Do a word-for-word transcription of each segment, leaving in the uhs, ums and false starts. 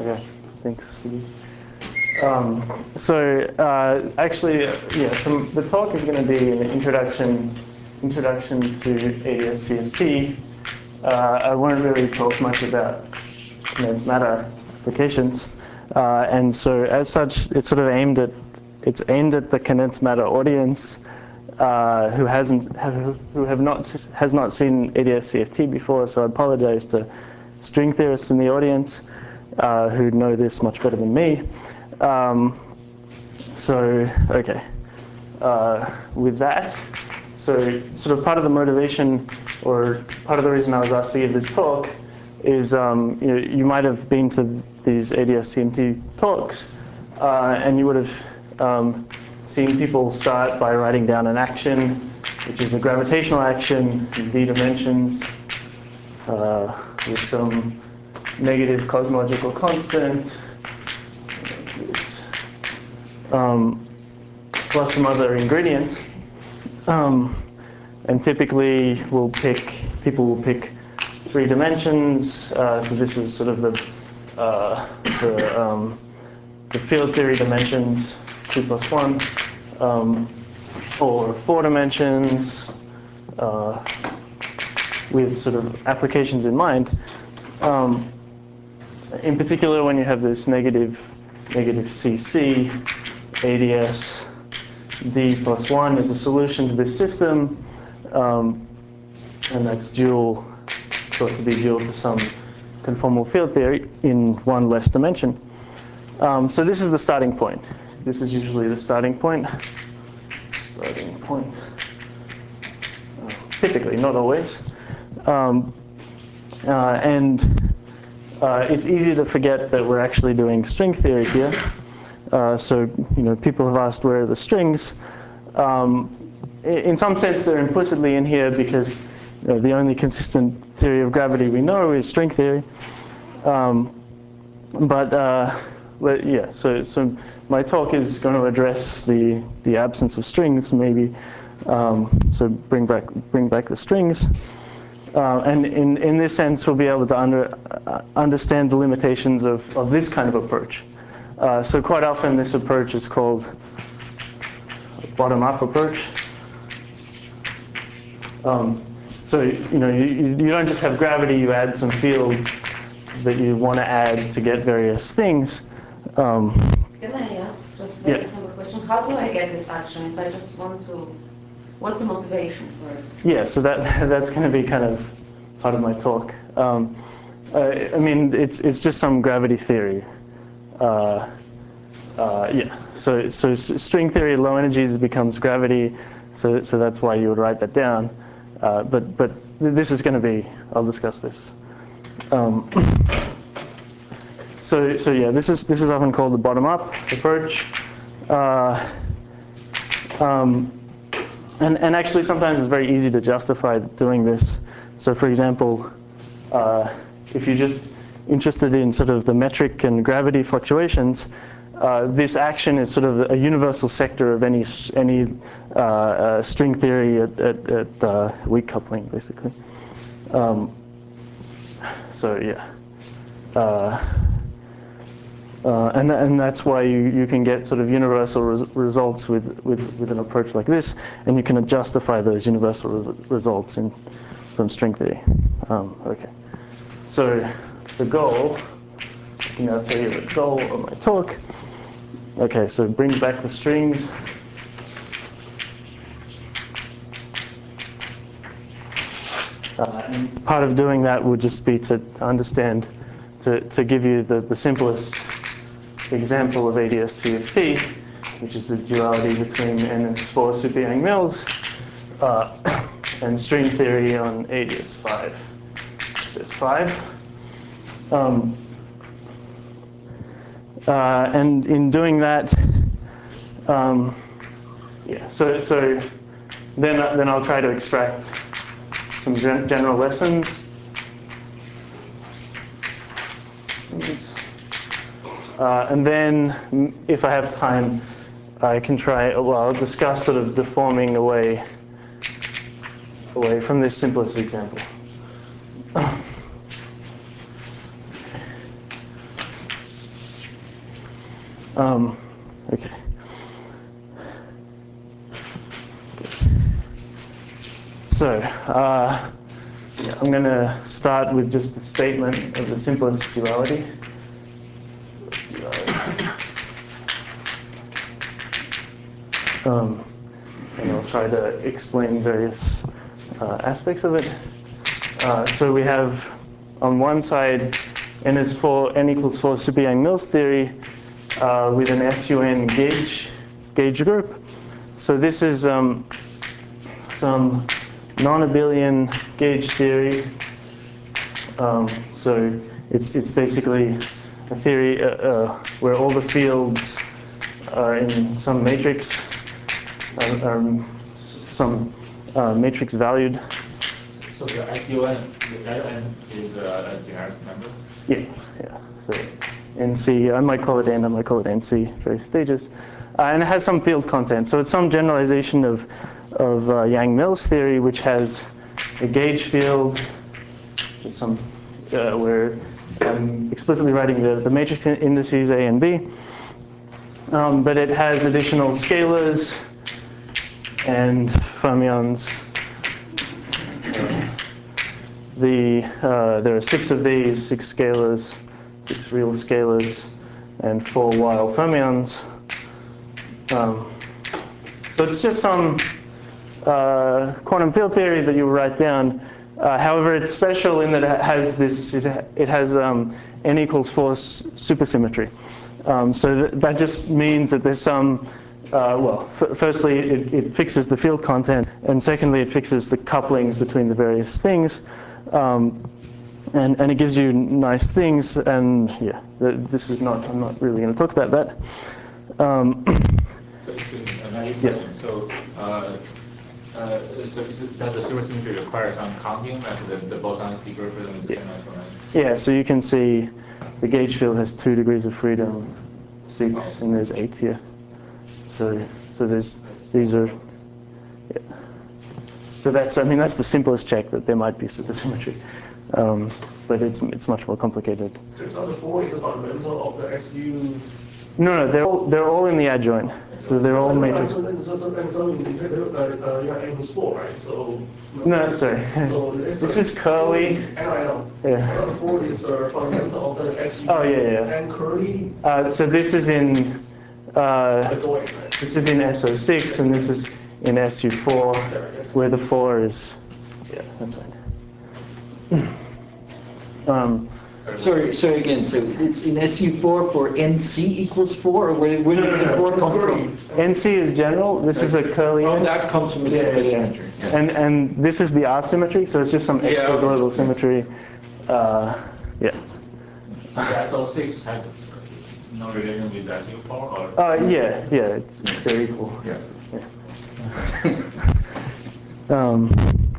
Okay, thanks, Steve. Um, so uh, actually, uh, yeah, so the talk is going to be an introduction, introduction to A D S C F T. Uh, I won't really talk much about condensed matter applications, uh, and so as such, it's sort of aimed at it's aimed at the condensed matter audience uh, who hasn't have, who have not has not seen A D S C F T before. So I apologize to string theorists in the audience uh, who know this much better than me. Um, so, okay, uh, with that, so sort of part of the motivation or part of the reason I was asked to give this talk is um, you know, you might have been to these A D S C F T talks uh, and you would have um, seen people start by writing down an action, which is a gravitational action in d dimensions uh, with some negative cosmological constant, Um, plus some other ingredients. Um, and typically we'll pick, people will pick three dimensions. Uh, so this is sort of the, uh, the, um, the field theory dimensions, two plus one, um, or four dimensions uh, with sort of applications in mind. Um, in particular, when you have this negative, negative C C, A D S D plus one is a solution to this system, um, and that's dual, thought to be dual to some conformal field theory in one less dimension. Um, so this is the starting point. This is usually the starting point. Starting point. Uh, typically, not always. Um, uh, and uh, it's easy to forget that we're actually doing string theory here. Uh, so, you know, people have asked where are the strings. Um, in some sense, they're implicitly in here because you know, the only consistent theory of gravity we know is string theory. Um, but uh, yeah, so so my talk is going to address the the absence of strings, maybe. Um, so bring back bring back the strings. Uh, and in in this sense, we'll be able to under uh, understand the limitations of of this kind of approach. Uh, so quite often this approach is called a bottom-up approach. Um, so you know you, you don't just have gravity, you add some fields that you want to add to get various things. Um, Can I ask just a very yeah. simple question? How do I get this action if I just want to, what's the motivation for it? Yeah, so that that's going to be kind of part of my talk. Um, uh, I mean, it's it's just some gravity theory. Uh, uh, yeah, so so string theory, low energies becomes gravity, so so that's why you would write that down. Uh, but but this is going to be, I'll discuss this. Um, so so yeah, this is this is often called the bottom-up approach. Uh, um, and and actually, sometimes it's very easy to justify doing this. So for example, uh, if you're just interested in sort of the metric and gravity fluctuations, uh, this action is sort of a universal sector of any any uh, uh, string theory at, at, at uh, weak coupling, basically. Um, so yeah, uh, uh, and and that's why you, you can get sort of universal res results with, with with an approach like this, and you can justify those universal res results in from string theory. Um, okay, so the goal. I can now tell you the goal of my talk. Okay, so bring back the strings. Uh, and part of doing that would just be to, to understand, to, to give you the, the simplest example of A D S C F T, which is the duality between N S four super Yang-Mills uh, and string theory on A D S five. S S five. Um, uh, and in doing that, um, yeah, so, so then, then I'll try to extract some gen general lessons. Uh, and then, if I have time, I can try, well, I'll discuss sort of deforming away, away from this simplest example. Um, okay. So, uh, yeah, I'm going to start with just a statement of the simplest duality. Um, and I'll try to explain various uh, aspects of it. Uh, so we have on one side n is four, n equals four super Yang-Mills theory uh, with an S U N gauge gauge group. So this is um, some non-abelian gauge theory. Um, so it's it's basically a theory uh, uh, where all the fields are in some matrix, uh, um, some uh, matrix valued. So the S U N, the N is a, a generic number? Yeah, yeah. So N C, I might call it N, I might call it N C, various stages. Uh, and it has some field content. So it's some generalization of, of uh, Yang-Mills theory, which has a gauge field, some, uh, where I'm explicitly writing the, the matrix indices A and B. Um, but it has additional scalars and fermions. The, uh, there are six of these, six scalars, six real scalars, and four wild fermions. Um, so it's just some uh, quantum field theory that you write down. Uh, however, it's special in that it has this, it, it has um, n equals four supersymmetry. Um, so th that just means that there's some, uh, well, f firstly, it, it fixes the field content, and secondly, it fixes the couplings between the various things. Um, and, and it gives you nice things, and yeah, th this is not, I'm not really going to talk about that. Um, So, excuse me, another question. Yeah. So, uh, uh, so is it, does the supersymmetry require some counting, like the, the boson equilibrium is dependent on it? Yeah, so you can see the gauge field has two degrees of freedom, six, oh. and there's eight here. So, so there's, these are, yeah. So that's, I mean, that's the simplest check that there might be supersymmetry. Um, but it's, it's much more complicated. So the four is a fundamental of the S U? No, no, they're all, they're all in the adjoint. So they're all matrix. So, so, so, so uh, you have n equals four, right? So no, sorry. So this is curly. I know, I know. Yeah. So the four is the fundamental of the S U. Oh yeah, yeah. And curly. Uh, so this is in. Uh, adjoint, right? This is in S O six, and this is in S U four, where the four is. Yeah, that's right. Um, Sorry, sorry again. So it's in S U four for N C equals four, or where, where does the four come from? N C is general. This is a curly. Oh, N. that comes from a yeah, supersymmetry. Yeah. Yeah. And and this is the R symmetry, so it's just some extra yeah, okay. global symmetry. Uh, yeah. So the S O six has no relation with the S U four, or? Uh, yeah, yeah, it's, they're equal. Yeah. yeah. um,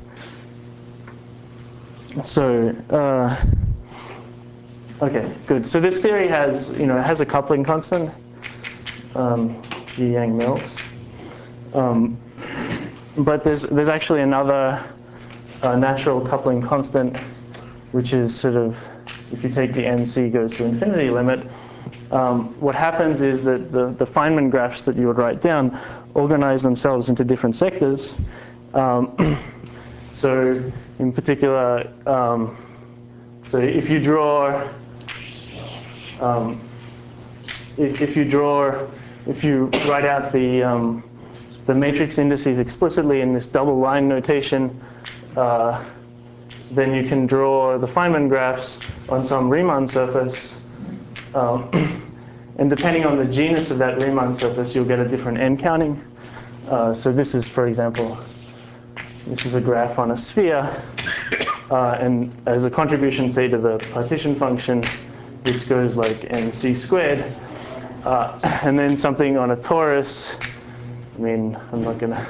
so. Uh, Okay, good. So this theory has, you know, it has a coupling constant, um, G Yang-Mills. Um, but there's there's actually another uh, natural coupling constant, which is sort of, if you take the N C goes to infinity limit, um, what happens is that the, the Feynman graphs that you would write down organize themselves into different sectors. Um, so in particular, um, so if you draw Um, if, if you draw, if you write out the, um, the matrix indices explicitly in this double line notation, uh, then you can draw the Feynman graphs on some Riemann surface. Um, and depending on the genus of that Riemann surface, you'll get a different n counting. Uh, so this is, for example, this is a graph on a sphere. Uh, and as a contribution, say, to the partition function, this goes like nc squared. Uh, and then something on a torus, I mean, I'm not going to,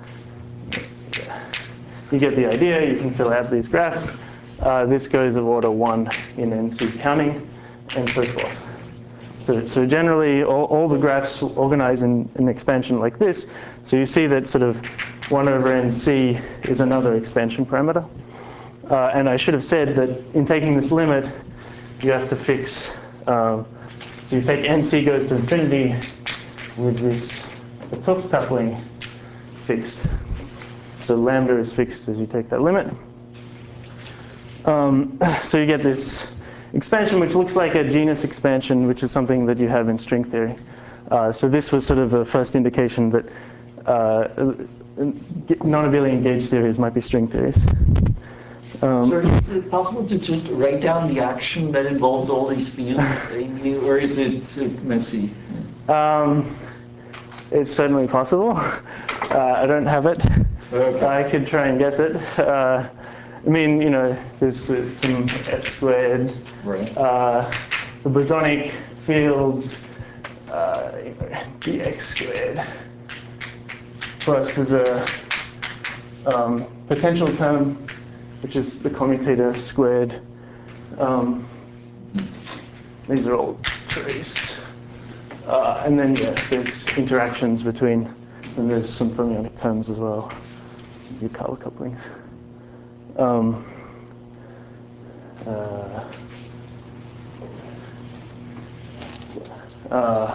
you get the idea, you can fill out these graphs. Uh, this goes of order one in nc counting, and so forth. So, so generally, all, all the graphs organize in an expansion like this. So you see that sort of one over nc is another expansion parameter. Uh, and I should have said that in taking this limit, you have to fix um, So you take N C goes to infinity with this Topf coupling fixed. So lambda is fixed as you take that limit. Um, so you get this expansion which looks like a genus expansion, which is something that you have in string theory. Uh, so this was sort of a first indication that uh, non-abelian gauge theories might be string theories. Um, so is it possible to just write down the action that involves all these fields, or is it messy? Um, it's certainly possible. Uh, I don't have it. Okay. I could try and guess it. Uh, I mean, you know, there's uh, some f squared. Right. Uh, the bosonic fields, uh, you know, dx squared. Plus, there's a um, potential term, which is the commutator squared. Um, these are all traced. Uh, and then, yeah, there's interactions between, and there's some fermionic terms as well, Yukawa couplings. Um, uh, uh,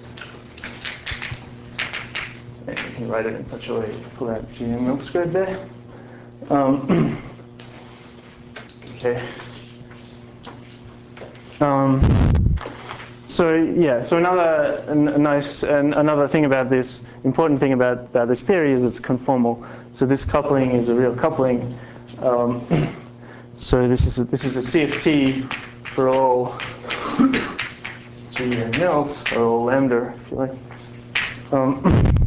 and you can write it in such a way to pull out G M L squared there. Um, okay. Um, so yeah, so another a nice and another thing about this important thing about, about this theory is it's conformal. So this coupling is a real coupling. Um, so this is a, this is a C F T for all G and nils, or all lambda, if you like. Um,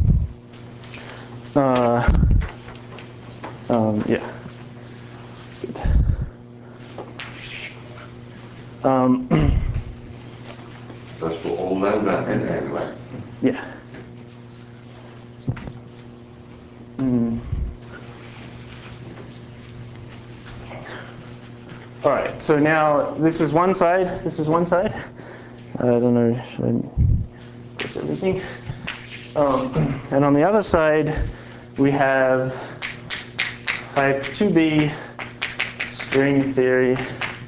uh, um, yeah. Good. Um, That's for all lambda and n, right? yeah. Mm. All right, so now this is one side, this is one side. I don't know, should I guess everything? Um, and on the other side, we have type two B string theory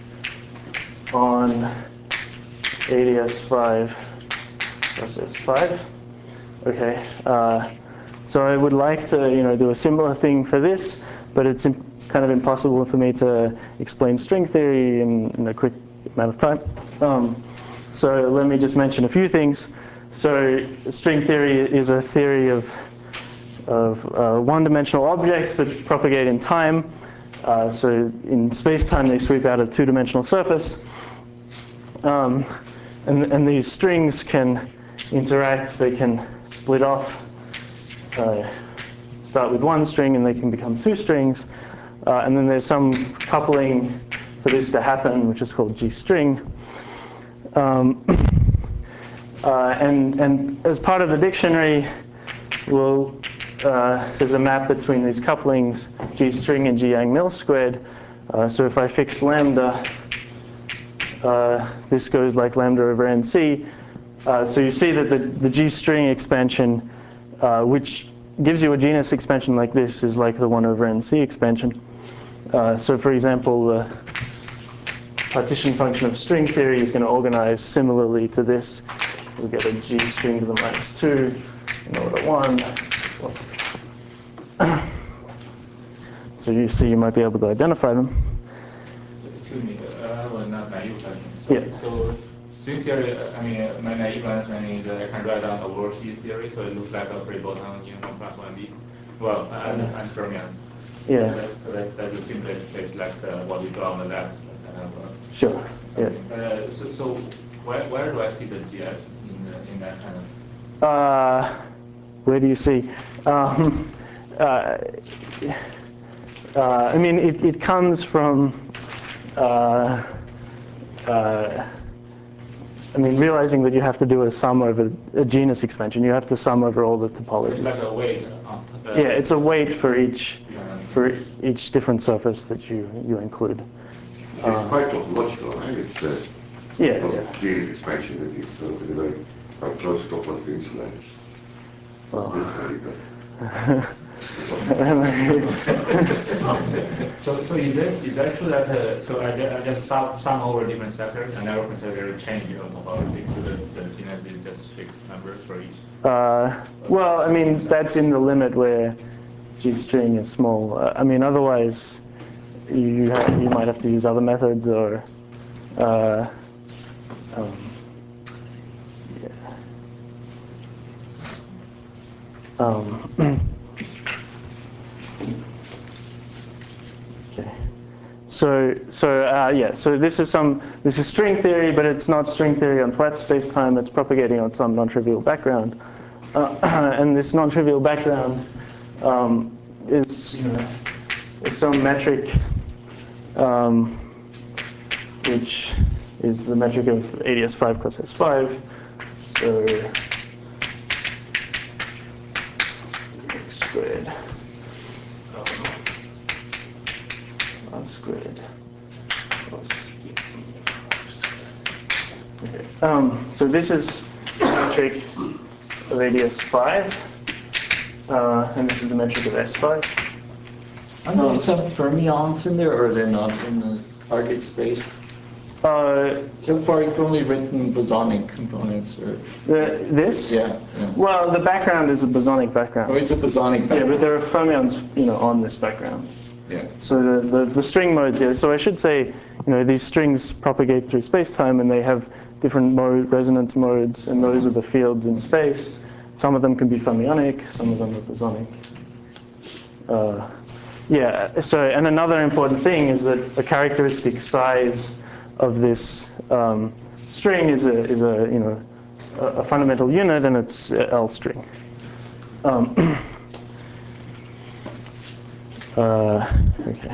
on A D S five plus S five. Okay, uh, so I would like to, you know, do a similar thing for this, but it's imp kind of impossible for me to explain string theory in, in a quick amount of time. Um, so let me just mention a few things. So string theory is a theory of, of uh, one-dimensional objects that propagate in time. Uh, so in space-time, they sweep out a two-dimensional surface. Um, and, and these strings can interact, they can split off, uh, start with one string and they can become two strings. Uh, and then there's some coupling for this to happen, which is called G-string. Um, uh, and, and as part of the dictionary, we'll, uh, there's a map between these couplings, G-string and G-Yang-Mills squared. Uh, so if I fix lambda, uh, this goes like lambda over N C. Uh, so you see that the, the G-string expansion, uh, which gives you a genus expansion like this, is like the one over N C expansion. Uh, so for example, the partition function of string theory is going to organize similarly to this. We'll get a G string to the minus two, an order one. So you see you might be able to identify them. Excuse me, uh, I have a naive question. So, Yeah. so string theory, I mean, my naive understanding is that I can write down the world C theory, so it looks like a free boson in one plus one B. Well, and, and fermions. Yeah. So that's, so that's, that's the simplest case, like uh, what we draw on the left. Kind of, uh, Sure. Yeah. uh, so, so where, where do I see the G S in, the, in that kind of? Uh, where do you see? Um, uh, uh, I mean, it, it comes from, uh, uh, I mean, realizing that you have to do a sum over a genus expansion. You have to sum over all the topologies. It's like a weight on top. Yeah, it's a weight for each for each different surface that you you include. So it's quite topological, right? It's uh, Yeah. not Yeah. a clear expansion, that it's sort of very how close to topological insulators. Well. This way, but so, so is that is that true that uh, so I just, I just sum, sum over different sectors and never consider a change of topology to the, genus is just fixed numbers for each? Uh, well, I mean, that's in the limit where G string is small. Uh, I mean, otherwise, you have, you might have to use other methods or. Uh, um, yeah. Um, okay. So, so uh, yeah. So this is some. This is string theory, but it's not string theory on flat space-time. It's propagating on some non-trivial background, uh, and this non-trivial background um, is, you know, is some metric, um, which is the metric of A D S five plus S five. So x squared um, r squared plus e five squared. Okay. Um, so this is the metric of A D S five, uh, and this is the metric of S five. Are there some fermions in there, or they're not in the target space? Uh, So far, you've only written bosonic components, or the, this? yeah, yeah. Well, the background is a bosonic background. Oh, it's a bosonic. Yeah, Background. but there are fermions, you know, on this background. Yeah. So the, the, the string modes here. So I should say, you know, these strings propagate through space-time, and they have different mode, resonance modes, and those are the fields in space. Some of them can be fermionic, some of them are bosonic. Uh, yeah. So, and another important thing is that a characteristic size of this um, string is a is a you know a, a fundamental unit, and it's L string. Um, uh, okay.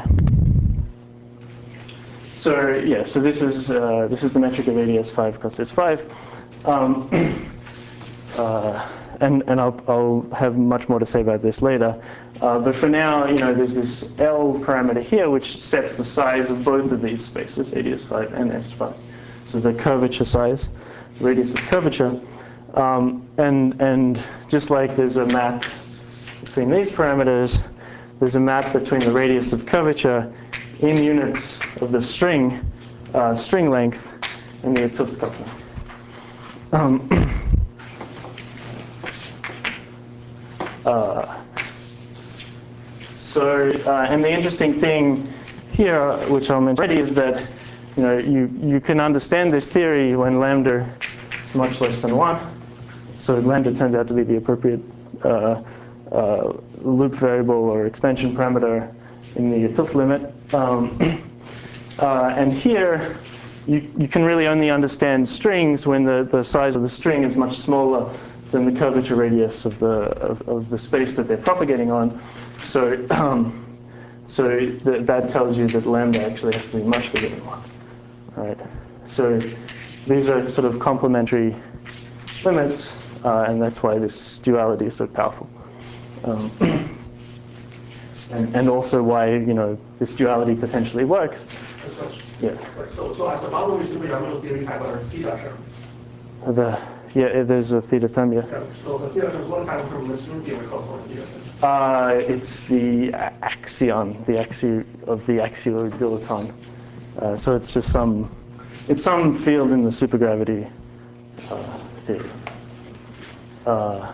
So yeah, so this is uh, this is the metric of A D S five plus S five, um, uh, and and I'll I'll have much more to say about this later. Uh, but for now, you know, there's this L parameter here which sets the size of both of these spaces, A D S five and S five. So the curvature size, radius of curvature, um, and and just like there's a map between these parameters, there's a map between the radius of curvature in units of the string, uh, string length, and the 't Hooft coupling. Um, uh, so, uh, and the interesting thing here, which I'll mention already, is that you know you you can understand this theory when lambda is much less than one. So lambda turns out to be the appropriate uh, uh, loop variable or expansion parameter in the 't Hooft limit. Um, uh, and here, you, you can really only understand strings when the, the size of the string is much smaller than the curvature radius of the of, of the space that they're propagating on. So, um, so th that tells you that lambda actually has to be much bigger than one. All right. So these are sort of complementary limits, uh, and that's why this duality is so powerful. Um, and, and also why you know this duality potentially works. Yeah. Right, so, so as a model, we simply have theory have a theta term. The yeah, there's a theta term. Yeah. Yeah, so the theta term is one time from the string theory called one theta term. Uh, it's the axion, the axi of the axial dilaton. Uh, so it's just some, it's some field in the supergravity uh, theory. Uh,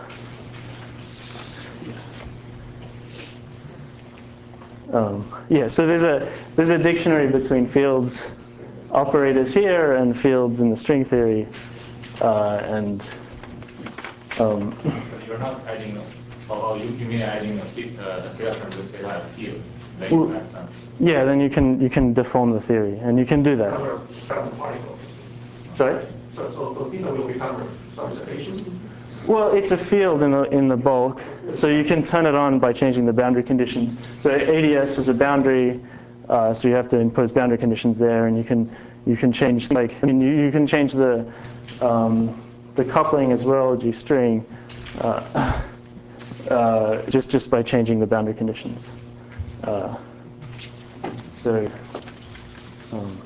um, yeah, so there's a there's a dictionary between fields operators here and fields in the string theory, uh, and um, But you're not adding, oh, you, you mean adding a, uh, a theta term to theta field, then Well, you add some. yeah, then you can you can deform the theory, and you can do that. Some particle. Sorry? So, so, so theta will become some excitation. Well, it's a field in the in the bulk, so you can turn it on by changing the boundary conditions. So A D S is a boundary, uh, so you have to impose boundary conditions there, and you can you can change like I mean you, you can change the um, the coupling as well, G string, uh, uh, just just by changing the boundary conditions. Uh, so. Um,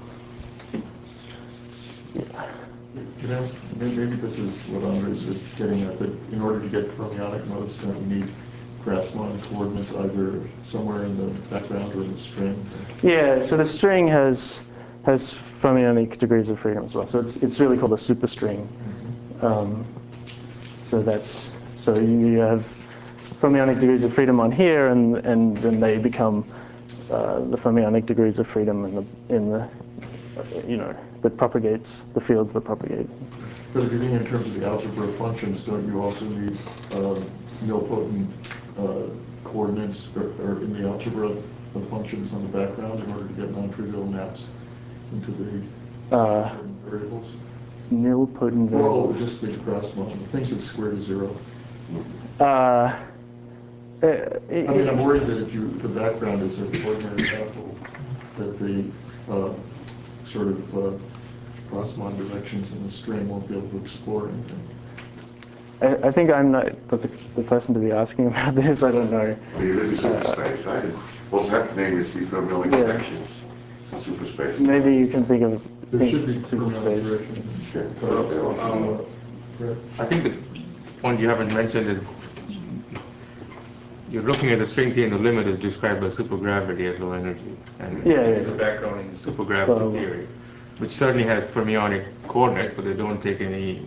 yeah. Can I ask, maybe this is what Andres was getting at, but in order to get fermionic modes, don't you need Grassmann coordinates either somewhere in the background or in the string? Yeah, so the string has has fermionic degrees of freedom as well. So it's it's really called a superstring. Um, so that's so you have fermionic degrees of freedom on here, and and then they become uh, the fermionic degrees of freedom in the in the you know that propagates the fields that propagate. But if you think in terms of the algebra of functions, don't you also need uh, nilpotent uh, coordinates or, or in the algebra of functions on the background in order to get non-trivial maps into the Uh, variables? Nilpotent Well, variables. just the Grassmann, the things that square to zero. Uh, I mean, I'm worried that if you, the background is an ordinary baffle, that the uh, sort of uh, Grassmann directions in the string won't be able to explore anything. I, I think I'm not the, the person to be asking about this. I don't know. Well, you live in superspace. I what's happening is the fermionic Yeah. directions in superspace. Maybe you can think of There think should be super fermionic space. directions. Yeah, Uh, they also- uh, Fred? I think the point you haven't mentioned is you're looking at the string theory, and the limit is described by supergravity at low energy. And Yeah, this is yeah. a background in supergravity Well, theory, which certainly has fermionic coordinates, but they don't take any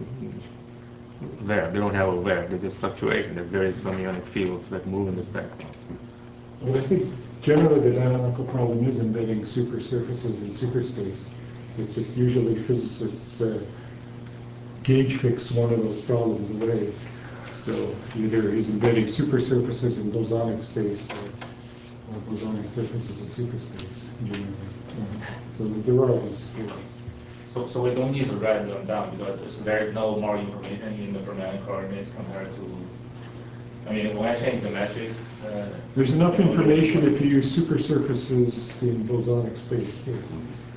web. They don't have a web. They just fluctuate, and there's various fermionic fields that move in this background. But I think generally the dynamical problem is embedding supersurfaces in superspace. It's just usually physicists uh, gauge fix one of those problems away. So either he's embedding supersurfaces in bosonic space or, or bosonic surfaces in superspace generally. So there are these fields. So, so we don't need to write them down because there is no more information in the fermionic coordinates compared to. I mean, when I change the metric. Uh, There's enough information if you use supersurfaces in bosonic space, yes.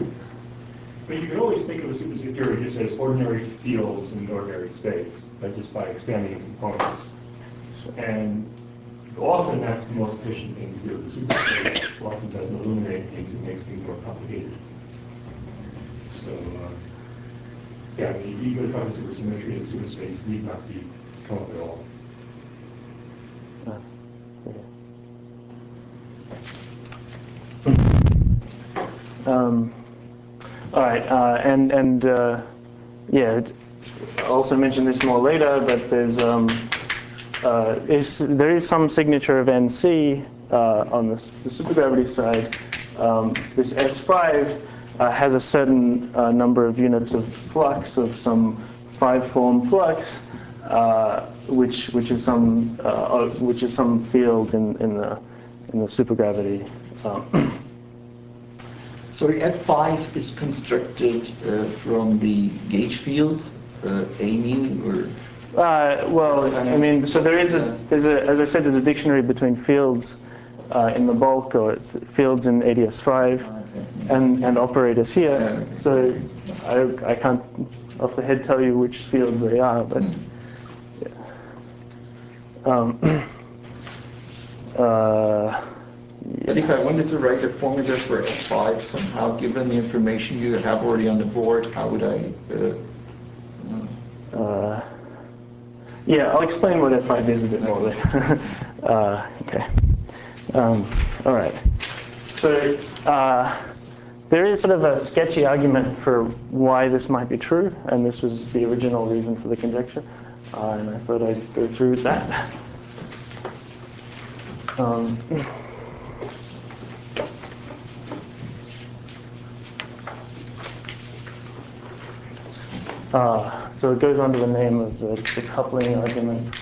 But you could always think of a superspace theory just as ordinary fields in ordinary space, like just by expanding components. And often that's the most efficient thing to do. The superspace often doesn't illuminate things, it makes things more complicated. So, uh, yeah, I mean, even if I have supersymmetry in superspace need not be come up at all. Um, all right, uh, and and uh, yeah, I'll also mention this more later, but there's um, uh, is there is some signature of N C uh, on the, the supergravity side. Um, this S five uh, has a certain uh, number of units of flux of some five-form flux, uh, which which is some uh, which is some field in in the in the supergravity. Um, Sorry, F five is constructed uh, from the gauge field, uh, A mu, or? Uh, well, I mean, so there is a, there's a, as I said, there's a dictionary between fields uh, in the bulk, or fields in A D S five, and, and operators here. So I, I can't off the head tell you which fields they are, but yeah. Um, uh, But if I wanted to write a formula for F five somehow, given the information you have already on the board, how would I? Uh, uh, yeah, I'll explain what F five is a bit more later. uh, okay. Um, all right. So uh, there is sort of a sketchy argument for why this might be true, and this was the original reason for the conjecture, uh, and I thought I'd go through that. Um, Uh, so it goes under the name of the, the coupling argument.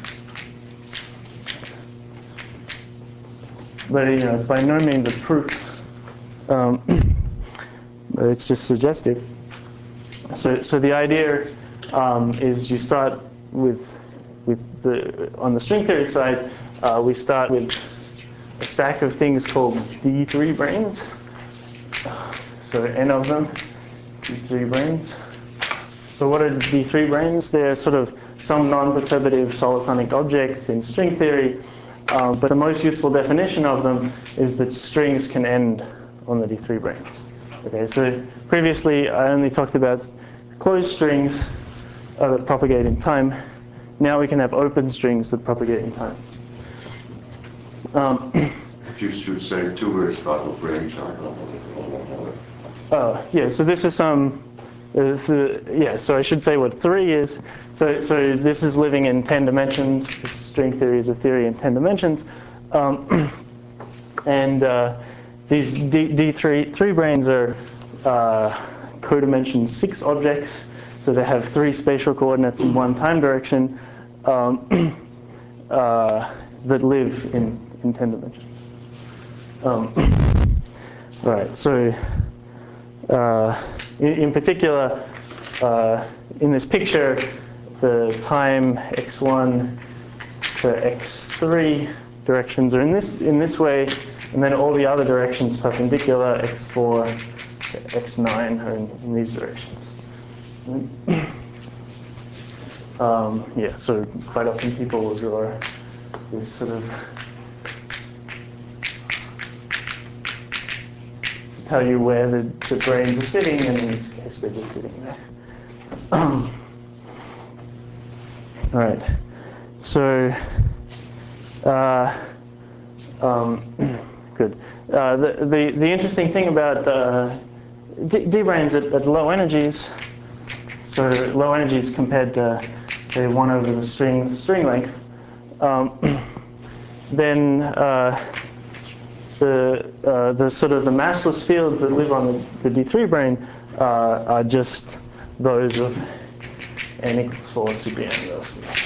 But you know, it's by no means a proof. Um, but it's just suggestive. So, so the idea um, is you start with with the on the string theory side, uh, we start with a stack of things called D three branes. So n of them, D three branes. So what are D three branes? They're sort of some non-perturbative solitonic object in string theory, um, but the most useful definition of them is that strings can end on the D three branes. Okay, so previously I only talked about closed strings uh, that propagate in time. Now we can have open strings that propagate in time. Um, If you should say two Aristotle brains, I don't know. uh, yeah, so this is some Uh, the, yeah, so I should say what three is. So, so this is living in ten dimensions. String theory is a theory in ten dimensions. Um, and uh, these D, D3 three branes are uh, codimension six objects. So they have three spatial coordinates and one time direction um, uh, that live in, in ten dimensions. Um, right, so uh, in, in particular, uh, in this picture, the time x one to x three directions are in this in this way, and then all the other directions perpendicular, x four to x nine, are in, in these directions. Um, yeah, so quite often people will draw this sort of tell you where the, the branes are sitting, and in this case they're just sitting there. Um, all right, so uh, um, good. Uh, the, the the interesting thing about uh, D-branes at, at low energies, so low energies compared to say one over the string string length, um, then uh, the uh, the sort of the massless fields that live on the, the D three brane uh, are just those of n equals four super n velocity.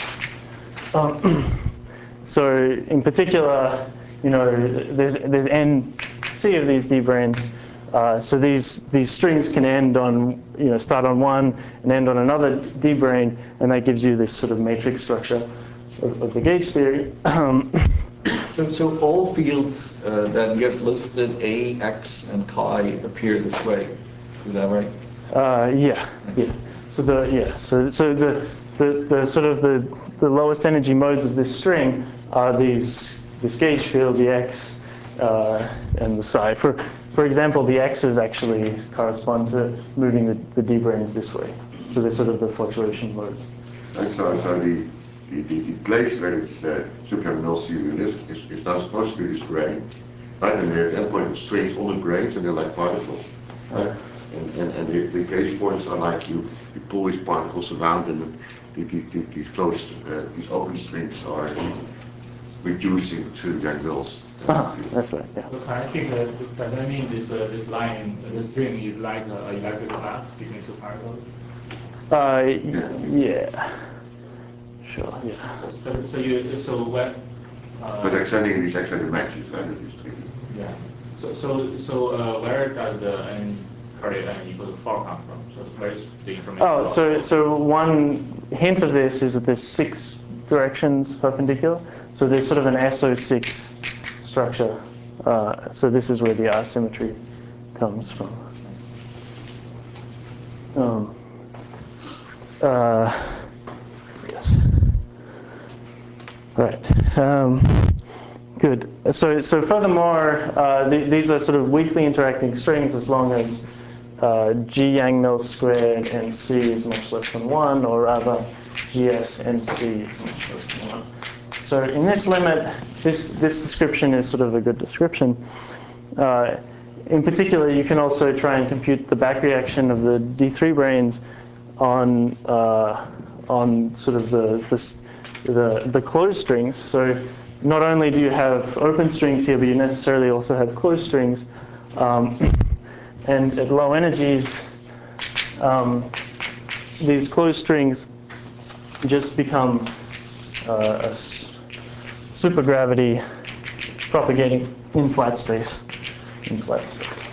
Um, so in particular, you know, there's there's n c of these D branes. Uh, so these these strings can end on, you know, start on one and end on another D brane, and that gives you this sort of matrix structure of, of the gauge theory. Um, So, so all fields uh, that you have listed, A, X, and chi, appear this way. Is that right? Uh, yeah, yeah. So the yeah, so so the the, the sort of the, the lowest energy modes of this string are these this gauge field, the X, uh, and the psi. For for example, the X's actually correspond to moving the, the D branes this way. So they're sort of the fluctuation modes. And so, so the, the, the, the place where it's uh, supernull is, is, is not supposed to be this grain, right? And at that point, it's strings on the grains, and they're like particles, right? And, and, and the, the gauge points are like you, you pull these particles around, and the, the, the, these closed, uh, these open strings are reducing to Young mills. Uh-huh. That's right. Yeah. So can I think that does that mean this uh, this line, uh, this string is like an electric path between two particles? Uh, yeah. Sure. Yeah. So, so you so what? Uh, But extending these extra dimensions, right? Of these three. Yeah. So so so uh, where does the n cardinal n equal to four come from? So where's the information? Oh, so so one hint of this is that there's six directions perpendicular. So there's sort of an S O six structure. Uh, so this is where the R symmetry comes from. Um, uh, yes. Right. Um, good. So so furthermore, uh, th these are sort of weakly interacting strings as long as uh, G Yang-Mills squared and C is much less than one, or rather G S and C is much less than one. So in this limit, this, this description is sort of a good description. Uh, in particular, you can also try and compute the back reaction of the D three branes on, uh, on sort of the, the, the, the closed strings. So not only do you have open strings here, but you necessarily also have closed strings. Um, and at low energies, um, these closed strings just become uh, a supergravity propagating in flat space. In flat space.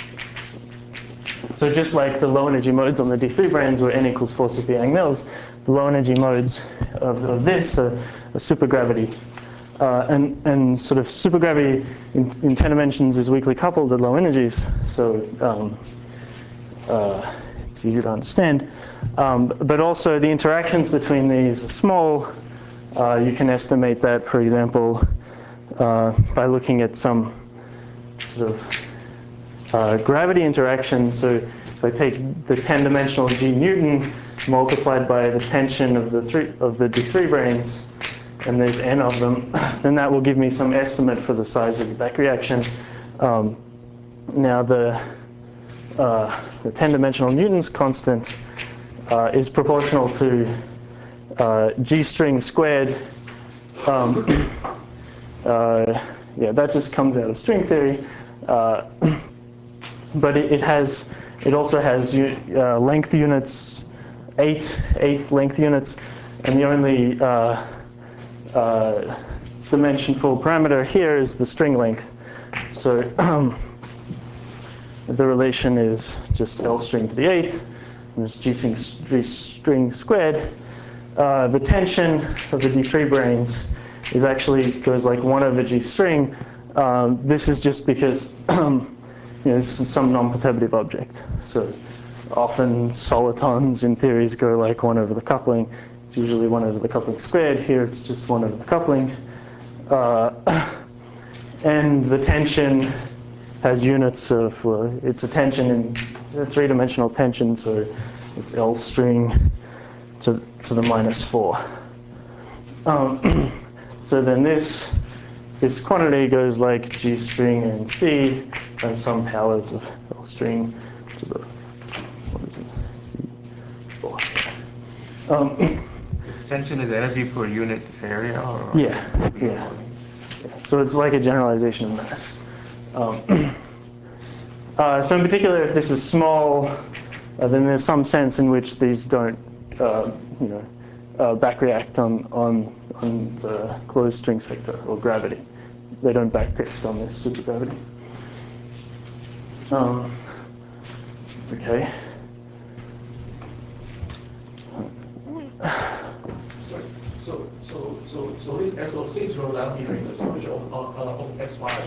So just like the low energy modes on the D three branes where n equals four super Yang-Mills, the low energy modes of, of this are, are supergravity. Uh, and, and sort of supergravity in, in ten dimensions is weakly coupled at low energies. So um, uh, it's easy to understand. Um, but also the interactions between these are small. Uh, you can estimate that, for example, uh, by looking at some sort of uh, gravity interaction. So if I take the ten dimensional G Newton multiplied by the tension of the three of the D three branes, and there's n of them, then that will give me some estimate for the size of the back reaction. Um, now the uh, the ten-dimensional Newton's constant uh, is proportional to uh, G string squared. Um, uh, yeah, that just comes out of string theory. Uh, but it, it has, it also has uh, length units, eight, eight length units, and the only uh, uh, dimensionful parameter here is the string length. So um, the relation is just L string to the eighth, and it's G string, G string squared. Uh, the tension of the D three branes is actually goes like one over G string. Um, this is just because um, you know, this is some non-perturbative object. So often solitons in theories go like one over the coupling. It's usually one over the coupling squared. Here it's just one over the coupling. Uh, and the tension has units of, uh, it's a tension in a three-dimensional tension, so it's L string to, to the minus four. Um, so then this, this quantity goes like G string and C, and some powers of L string to the, what is it, four. Um, Tension is energy per unit area? Or yeah, yeah, yeah. So it's like a generalization of mass. Um, uh, so in particular, if this is small, uh, then there's some sense in which these don't, uh, you know, uh, back react on, on, on the closed string sector or gravity. They don't back react on this supergravity. Um, okay. So, so, so, so this S O six row down here is a symmetry of, of, uh, of S five.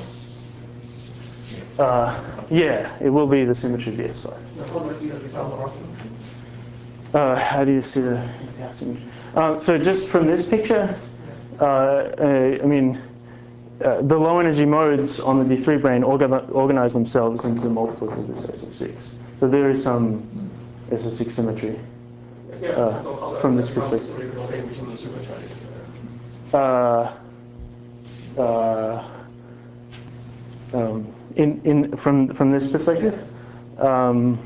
Uh, yeah, it will be the symmetry of the S five. How do I see that become the arsenal? Uh, how do you see the exact symmetry? Uh, so just from this picture, uh, uh, I mean, uh, the low energy modes on the D three brane orga organize themselves into multiples of this S O six. So there is some S O six symmetry Yeah, uh, so from this perspective. Uh, uh, um, in in from from this perspective, um,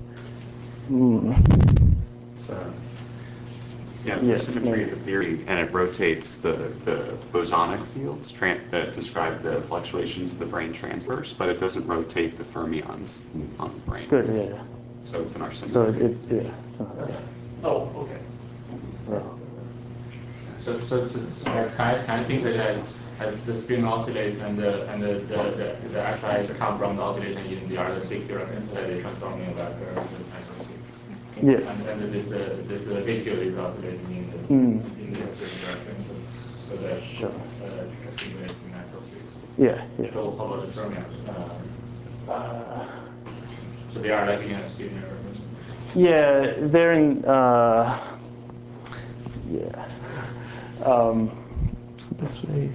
mm, So, yeah, it's Yeah, the symmetry maybe. of the theory, and it rotates the, the bosonic fields tran that describe the fluctuations of the brane transverse, but it doesn't rotate the fermions on the brane. good, yeah, yeah. So it's in our symmetry. So it, it yeah. Okay. Oh, okay. Right. So, so, so, so I kind of, kind of think that as, as the string oscillates and the and the the, the, the X Is come from the oscillation in the other secure and so they transform in vector and S O six. Yes. And then this uh, this uh, big field is oscillating in the Mm. in this direction, so, so that Sure. uh, assimilate in S O six. Yeah, yeah. So how about the fermions? Uh, Uh, so they are like in a spinner. yeah, they're in. Uh, yeah. Um, what's the best way?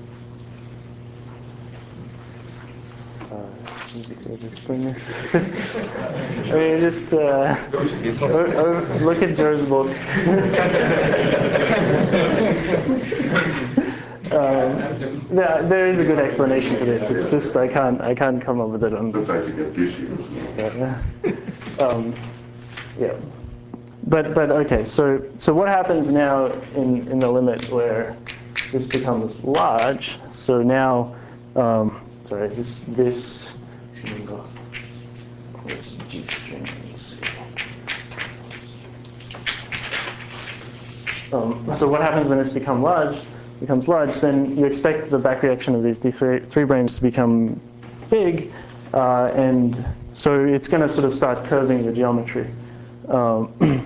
Uh, explain this. I mean, just uh, oh, oh, look at Joe's book. um, no, there is a good explanation for this. It's just I can't I can't come up with it on. Sometimes you get dizzy. Yeah. Um, yeah. But but okay. So so what happens now in in the limit where this becomes large? So now, um, sorry, this this. Where's G string? Let's see. Um, so what happens when this become large? Becomes large, then you expect the back reaction of these D three, three branes to become big, uh, and so it's going to sort of start curving the geometry. Um,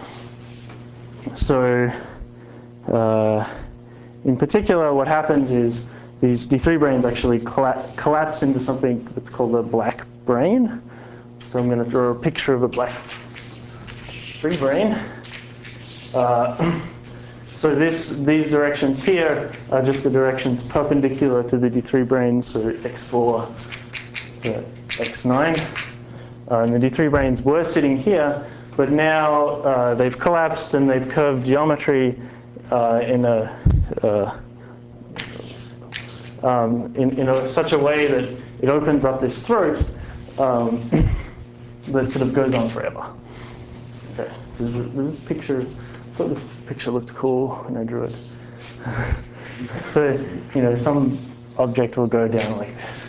so uh, in particular, what happens is these D three branes actually colla collapse into something that's called a black brane. So I'm going to draw a picture of a black three brane. Uh, so this, these directions here are just the directions perpendicular to the D three brane, so x four to x nine. Uh, and the D three branes were sitting here, but now uh, they've collapsed and they've curved geometry uh, in a uh, um, in, in a, such a way that it opens up this throat. Um, that sort of goes on forever. Okay, so this, is, this picture, I thought this picture looked cool when I drew it. So, you know, some object will go down like this.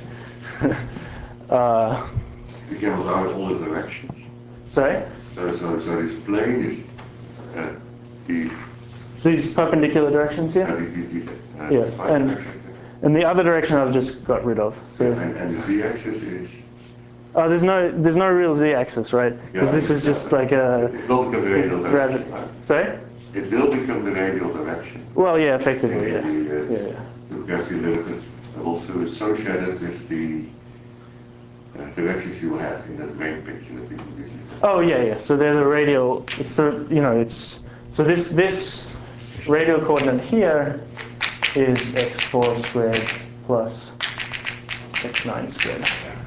uh, You can go out all the directions. sorry? So, so, so this plane is, uh, is These perpendicular directions, yeah? uh, the- the- uh, Yeah, five and- directions. And the other direction I've just got rid of. So, And, and the z-axis is, oh, there's no there's no real z-axis, right? Because Yeah, this is just like a it will become the radial gravity. direction, right? Sorry? It will become the radial direction. Well, yeah, effectively, yeah. And the, uh, Yeah, yeah. the gravity limit are also associated with the uh, directions you have in the main picture that we can use. Oh, yeah, yeah. So they're the radial. It's the you know it's so this this radial coordinate here is x four squared plus x nine squared.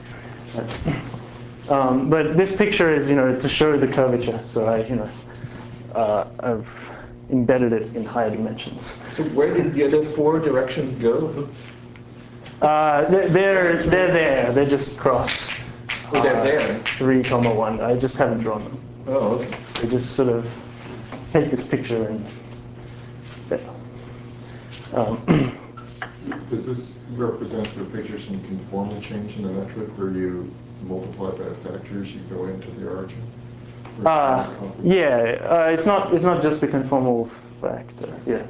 Um, but this picture is, you know, to show the curvature. So I, you know, uh, I've embedded it in higher dimensions. So where did the other four directions go? Uh, they're, they're they're there. They're just cross. Oh, they're uh, there. Three comma one. I just haven't drawn them. Oh, okay. So just sort of take this picture and. There. Um, Does this represent or picture some conformal change in the metric where you multiply by factors, you go into the origin? Or Uh, yeah, uh, it's not it's not just a conformal factor. Yeah.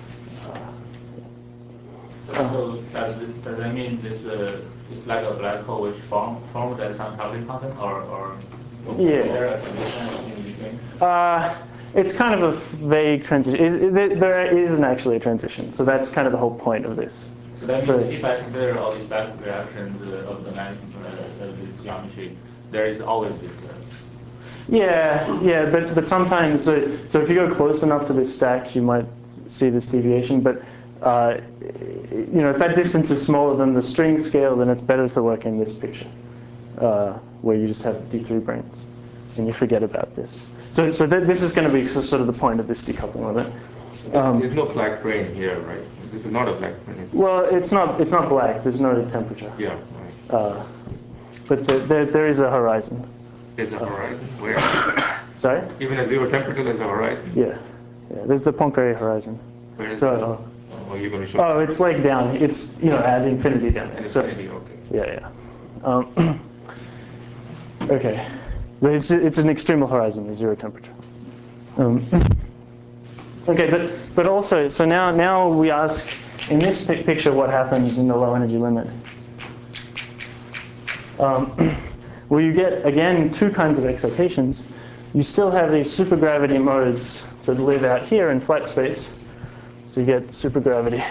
So, so does, it, does that mean this uh, it's like a black hole which form formed at some Hawking constant, or or Yeah. is there a transition in between? Uh, it's kind of a vague transition. It, it, there isn't actually a transition, so that's kind of the whole point of this. So that means So- if I consider all these back reactions uh, of the mass, uh, of this geometry, there is always this. Uh, Yeah, yeah, but but sometimes so, so if you go close enough to this stack, you might see this deviation. But uh, you know, if that distance is smaller than the string scale, then it's better to work in this picture, uh, where you just have D three branes, and you forget about this. So so th this is going to be sort of the point of this decoupling of it. Um, There's no black brain here, right? This is not a black brain. It's well, it's not it's not black. There's no temperature. yeah, right. Uh, but the, there there is a horizon. There's a horizon. Where? Sorry? Even at zero temperature, there's a horizon. Yeah, yeah. There's the Poincare horizon. Where is So. it? Uh, Oh, you're going to show. Oh, it's like down. It's, you know, at infinity down there. So, Infinity, okay. yeah, yeah. Um, okay, but it's it's an extremal horizon, the zero temperature. Um, okay, but but also, so now now we ask in this pic picture what happens in the low energy limit. Um, well, you get again two kinds of excitations. You still have these supergravity modes that live out here in flat space. So you get supergravity.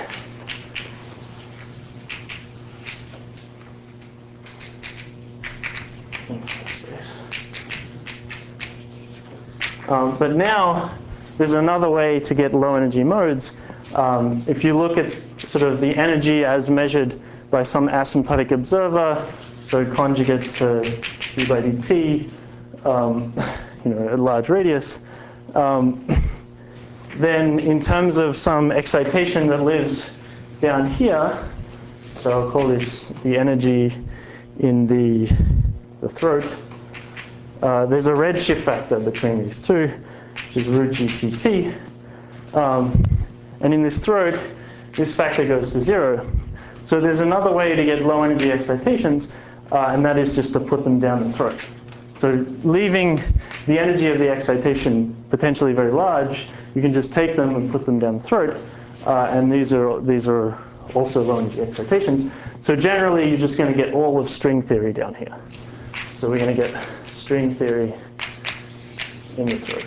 Um, but now there's another way to get low energy modes. Um, if you look at sort of the energy as measured by some asymptotic observer, so conjugate to d by dt, um, you know, at large radius, um, then in terms of some excitation that lives down here, so I'll call this the energy in the, the throat, uh, there's a redshift factor between these two, which is root G T T. Um, and in this throat, this factor goes to zero. So there's another way to get low energy excitations, uh, and that is just to put them down the throat. So leaving the energy of the excitation potentially very large, you can just take them and put them down the throat, uh, and these are these are also low energy excitations. So generally, you're just going to get all of string theory down here. So we're going to get string theory in the throat.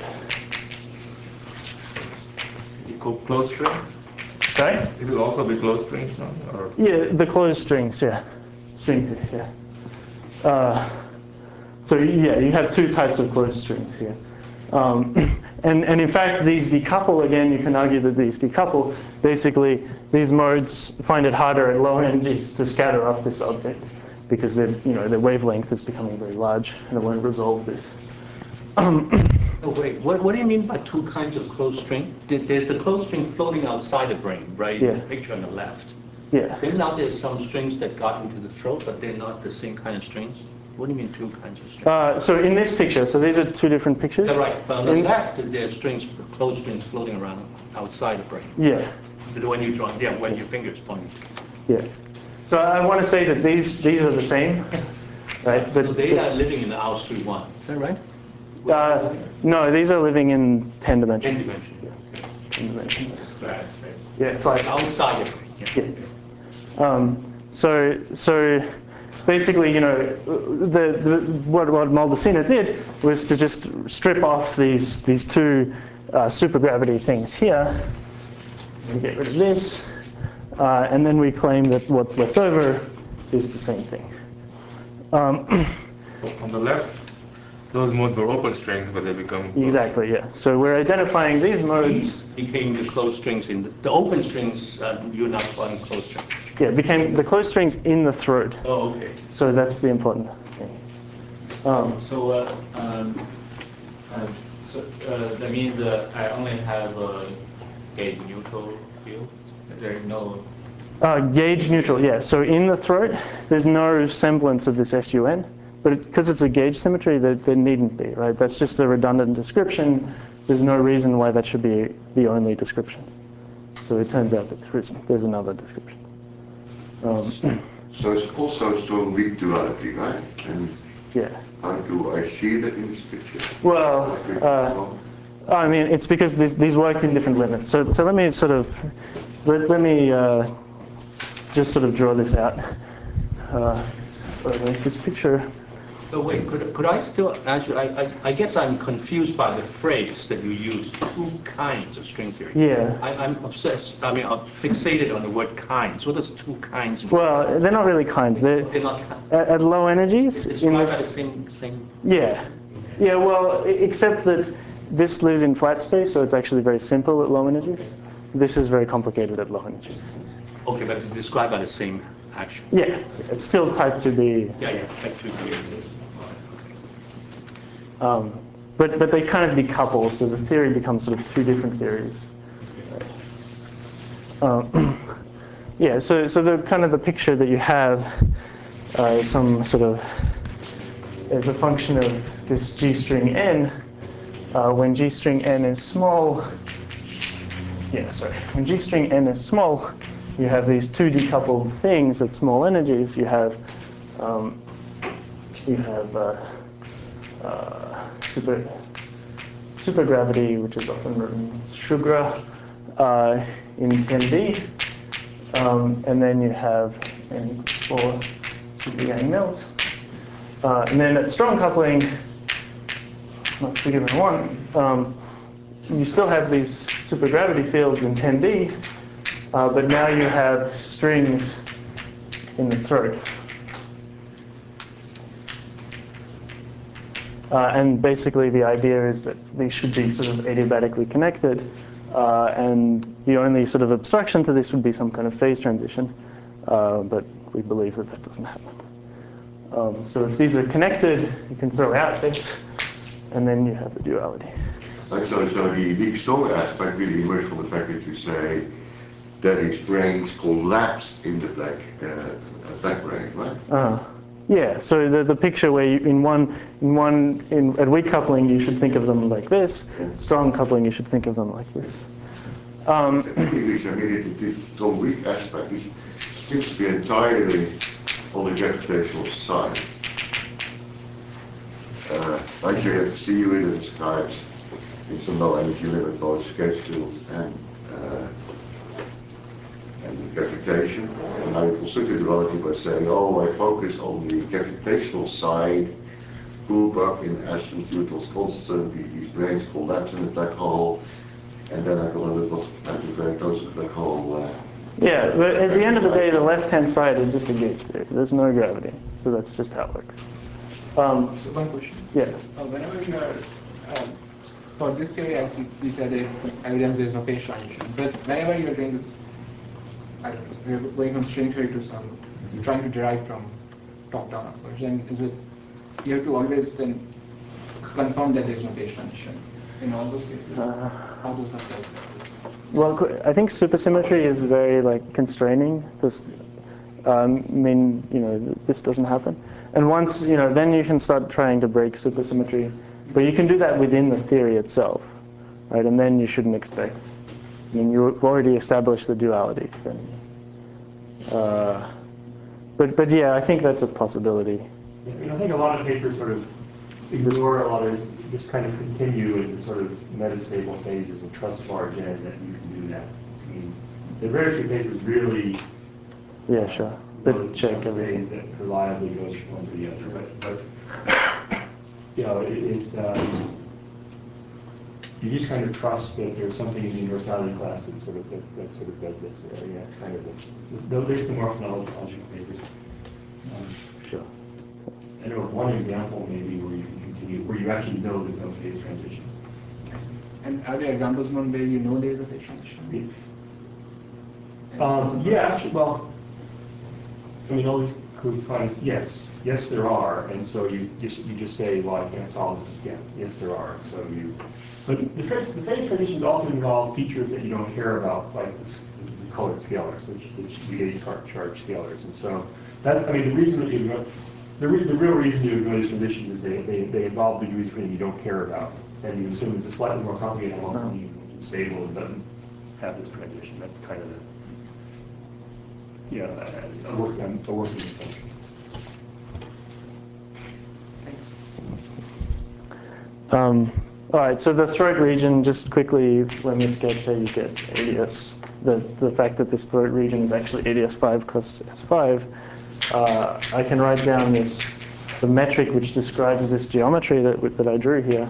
You call closed strings? Sorry? Is it also be closed strings, no? Or Yeah, the closed strings. Yeah, string theory. Yeah. Uh, so yeah, you have two types of closed strings here. Um, and, and in fact, these decouple again. You can argue that these decouple. Basically, these modes find it harder at low energies to scatter off this object because their, you know, their wavelength is becoming very large, and it won't resolve this. Um, Oh, wait, what, what do you mean by two kinds of closed string? There- There's the closed string floating outside the brain, right? Yeah. In the picture on the left. yeah. Then now there's some strings that got into the throat, but they're not the same kind of strings? What do you mean two kinds of strings? Uh, so in this picture, so these are two different pictures. Yeah, right. But on the In- left, there are strings, closed strings floating around outside the brain. Yeah, When you draw, yeah, when your finger's pointing. yeah. So I want to say that these these are the same, right? So But they are living in the R three one. Is that right? uh, no, these are living in ten Ten dimensions. dimension. Okay. ten dimensions. Flat space. Yeah, flat. Outside the brain. Yeah. Yeah. Um, so so basically, you know, the, the what what Maldacena did was to just strip off these these two uh, supergravity things here. We get rid of this, uh, and then we claim that what's left over is the same thing. Um, On the left, those modes were open strings, but they become closed. exactly, yeah. So we're identifying these These modes. became the closed strings in the, the open strings. Uh, you're not calling closed strings. Yeah, became the closed strings in the throat. Oh, okay. So that's the important thing. Um, So, uh, um, uh, so uh, that means uh, I only have a gauge neutral field. There is no. uh, gauge neutral, yeah. So in the throat, there's no semblance of this S U N, but because it, it's a gauge symmetry, there, there needn't be, right? That's just a redundant description. There's no reason why that should be the only description. So it turns out that there isn't. There's another description. Um, So it's also strong weak duality, right? And yeah. how do I see that in this picture? Well, uh, I mean, it's because these, these work in different limits. So, so let me sort of, let, let me uh, just sort of draw this out. Uh, so like this picture. So wait, could, could I still ask you, I, I, I guess I'm confused by the phrase that you use, two kinds of string theory. Yeah. I, I'm obsessed, I mean, I'm fixated on the word kinds. What does two kinds mean? Well, they're not really kinds. They're, They're not at, at low energies. It's in described by this, the same thing. yeah. Yeah, well, e- except that this lives in flat space, so it's actually very simple at low energies. This is very complicated at low energies. Okay, but it's described by the same action. Yeah, it's still type two B. Yeah, yeah, type two B. Um, but, but they kind of decouple, so the theory becomes sort of two different theories. Um, yeah, so, so the kind of the picture that you have uh, is some sort of, is a function of this G string n. Uh, when G string n is small, yeah, sorry, when G string n is small, you have these two decoupled things at small energies. You have, um, you have uh, uh, super, supergravity, which is often written sugra, uh, in ten D, um, and then you have n equals four super yang mils. Uh, and then at strong coupling, much bigger than one, um, you still have these supergravity fields in ten D, uh, but now you have strings in the throat. Uh, and basically the idea is that these should be sort of adiabatically connected, uh, and the only sort of obstruction to this would be some kind of phase transition, uh, but we believe that that doesn't happen. Um, so if these are connected, you can throw out this, and then you have the duality. Uh, So, so the, the strong aspect really emerges from the fact that you say that its brains collapse in the black, uh, black brain, right? Uh, yeah, so the, the picture where you, in one, in one, in, at weak coupling you should think of them like this, strong coupling you should think of them like this. Um, In English, I mean, it, this strong weak aspect is, seems to be entirely on the gravitational side. Uh, like you have to see you in the describes in some low energy limit both sketch fields and uh, and gravitation. And now you construct the duality by saying, oh, I focus on the gravitational side, group up in essence, Newton's constant, these brains collapse in the black hole, and then I go a little bit very close to the black hole. Uh, yeah, but at the end of the day, the left-hand side is just a gauge theory. There's no gravity, so that's just how it works. Um, So one question. yeah. Uh, whenever you are, um, for this theory, as you, you said, it, evidence there is no phase transition. But whenever you are doing this, I don't know, you're going from string theory to some, you're trying to derive from top-down approach, then is it, you have to always then confirm that there is no phase transition in all those cases? Uh, How does that work? Well, I think supersymmetry is very like constraining. This, um, I mean, you know, this doesn't happen. And once, you know, then you can start trying to break supersymmetry. But you can do that within the theory itself, right? And then you shouldn't expect, I mean, you've already established the duality. Uh, but, but yeah, I think that's a possibility. I mean, I think a lot of papers sort of ignore a lot of this, just kind of continue as a sort of metastable phases and trust margin that you can do that. I mean, there are very few papers really Yeah, sure. But check everything that reliably goes from one to the other. But, but you know, it, it um, you just kind of trust that there's something in the universality class that sort of that, that sort of does this. Uh, yeah, it's kind of the, at least the morphological papers. Um, sure. I know one example maybe where you can continue, where you actually know there's no phase transition. And are there examples known where you know there's a phase transition? Um, yeah, actually, well, I mean, all these correspondence, yes, yes, there are, and so you just you just say, well, I can't solve it. Yeah, yes, there are. So you, but the phase, the phase transitions often involve features that you don't care about, like the, the colored scalars, which which you get charge scalars, and so that I mean, the reason that you go, the re, the real reason you ignore these transitions is they they, they involve degrees of freedom you don't care about, and you assume it's a slightly more complicated one, which is stable and doesn't have this transition. That's kind of the Yeah, a, a, work, a working assumption. Thanks. Um, all right, so the throat region, just quickly, when we sketch how you get A D S, the, the fact that this throat region is actually A D S five cross S five, uh, I can write down this, the metric which describes this geometry that, that I drew here.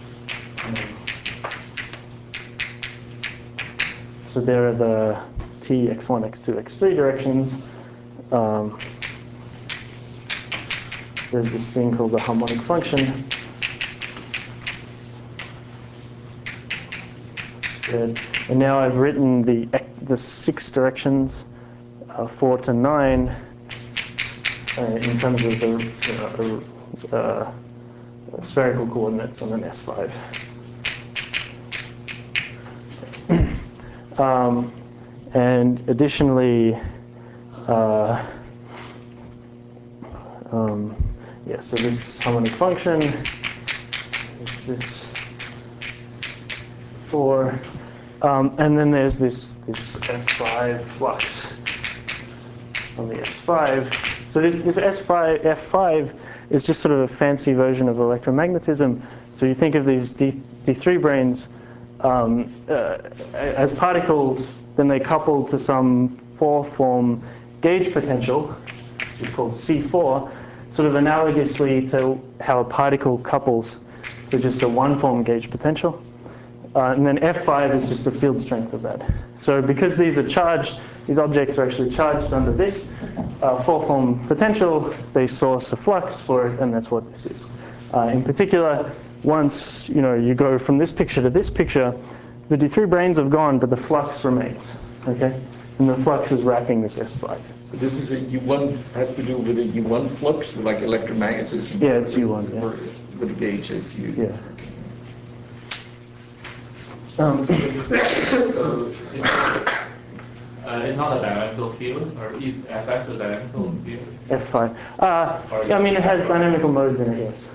So there are the T, x one, x two, x three directions. Um, there's this thing called the harmonic function. Good. And now I've written the, the six directions, uh, four to nine, uh, in terms of the uh, uh, spherical coordinates on an S five. um, And additionally, uh, um, yeah, so this harmonic function is this four, um, and then there's this, this F five flux on the S five. So this, this S five, F five is just sort of a fancy version of electromagnetism. So you think of these D, D3 branes um, uh, as particles. Then they couple to some four-form gauge potential, which is called C four, sort of analogously to how a particle couples to just a one-form gauge potential. Uh, and then F five is just the field strength of that. So because these are charged, these objects are actually charged under this uh, four-form potential, they source a flux for it, and that's what this is. Uh, in particular, once you know you go from this picture to this picture, the D three branes have gone, but the flux remains, okay? And the flux is wrapping this S five. So this is a U one, has to do with a U one flux, like electromagnetism? Yeah, it's U one, yeah. Or with the gauge as U. Yeah. Um, so it's not, uh, it's not a dynamical field, or is F X a dynamical field? F five. Uh, yeah, I mean, it has dynamical modes in it, yes.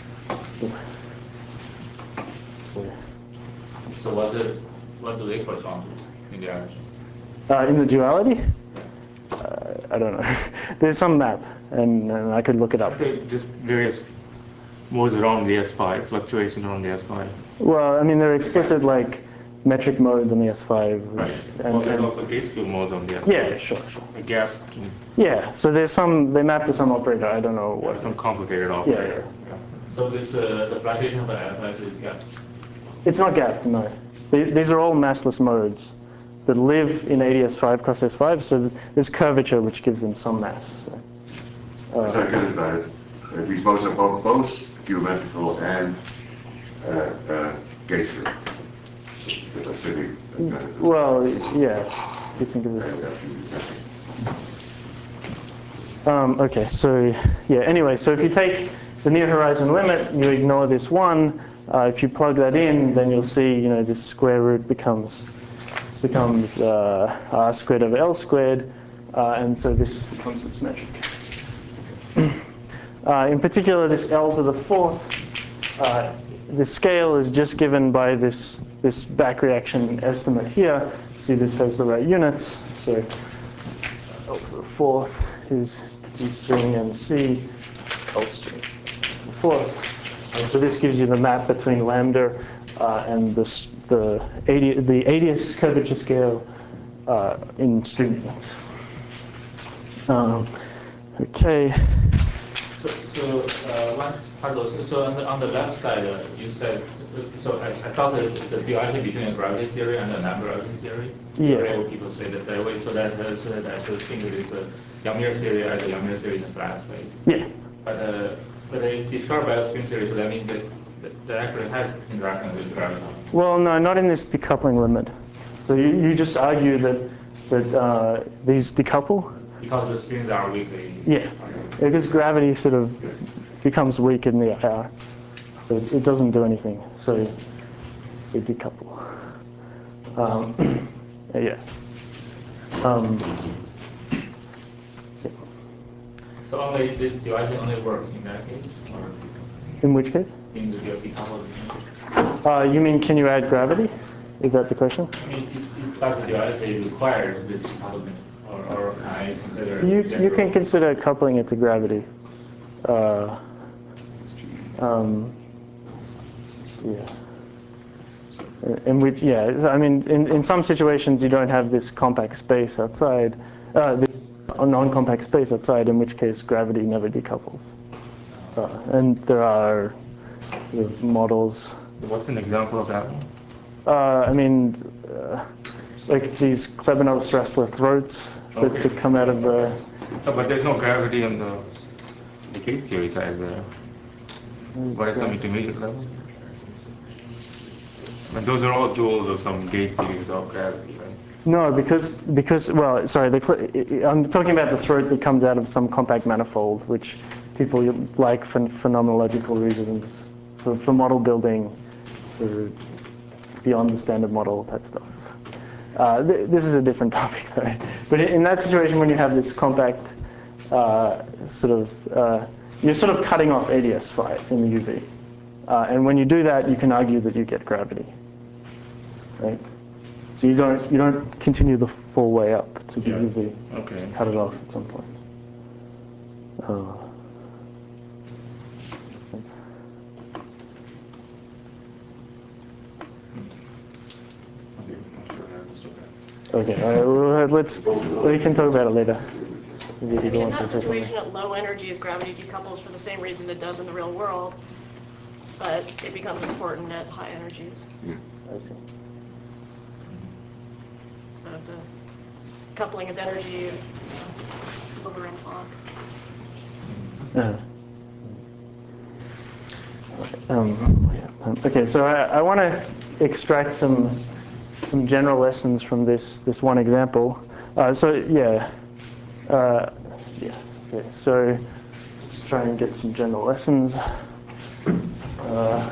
So what is what do they correspond to in the action? Uh, in the duality? Uh, I don't know. There's some map, and, and I could look it up. Okay, just various modes around the S five, fluctuation around the S five. Well, I mean, there are explicit like metric modes on the S five. Right. And, Well, there's and, also gauge field modes on the S five. yeah, sure, sure. A gap. Yeah, so there's some, they map to some operator, I don't know what. Some complicated Yeah, operator. yeah. So this uh, the fluctuation of the F X is gap. It's not gapped, no. They, these are all massless modes that live in A D S five cross S five, so there's curvature which gives them some mass. So, uh, I get it right. Uh, these modes are both, both geometrical and uh, uh, gauge field. That's really kind of well, yeah, you think of it. Um, okay, so yeah, anyway, so if you take the near horizon limit, you ignore this one. Uh, if you plug that in, then you'll see, you know, this square root becomes becomes uh, r squared over L squared, uh, and so this becomes this metric. Uh, in particular, this L to the fourth, uh, the scale is just given by this, this back reaction estimate here. See, this has the right units. So L to the fourth is D string and C, L string to the fourth. And so this gives you the map between lambda uh, and this, the, the ADIUS curvature scale uh, in string units. Um, okay. So, so uh, one part of, so on the, on the left side, uh, you said, so I, I thought that the duality between a gravity theory and a non-gravity theory. Yeah. Rare people say that that way, so that uh, so that I should think of this uh, Yang-Mills theory as a Yang-Mills theory in a flat space. Yeah. But uh, but it's described by a string theory, so that means that that, that actually has interaction with gravity. Well, no, not in this decoupling limit. So you, you just argue that that uh, these decouple. Because the strings are weakly. Yeah, because gravity sort of becomes weak in the I R, so it, it doesn't do anything. So we decouple. Um, yeah. Um, yeah. So only this duality only works in that case, or in which case? in the decoupled. Uh, you mean can you add gravity? Is that the question? I mean, it's like the duality requires this decouplement. Or, or can I consider You, you can consider coupling it to gravity. Uh, um, yeah. In which, yeah, so, I mean, in, in some situations you don't have this compact space outside, uh, this non-compact space outside, in which case gravity never decouples. Uh, and there are sort of models. What's an example of that? Uh, I mean, uh, like these Klebanov-Strassler throats that, Okay. that come out of the... Oh, but there's no gravity on the, the case theory side there. But at some intermediate level. And those are all tools of some gauge theory without gravity, right? No, because, because well, sorry, the, I'm talking about the throat that comes out of some compact manifold, which people like for phenomenological reasons, for, for model building, for beyond the standard model type stuff. Uh, th this is a different topic, though. But in that situation, when you have this compact uh, sort of, uh, you're sort of cutting off A D S phi in the U V. Uh, and when you do that, you can argue that you get gravity, right? So you don't you don't continue the full way up to the Yeah. U V. Okay. Just cut it off at some point. Uh, makes sense. Okay, all right, well, let's, we can talk about it later. Maybe I you mean, in want to that say something. situation, at low energies, gravity decouples for the same reason it does in the real world, but it becomes important at high energies. I see. So if the coupling is energy over and on. Uh, um, yeah. Okay, so I, I want to extract some some general lessons from this this one example. Uh, so yeah, uh, yeah. Okay, so let's try and get some general lessons. Uh,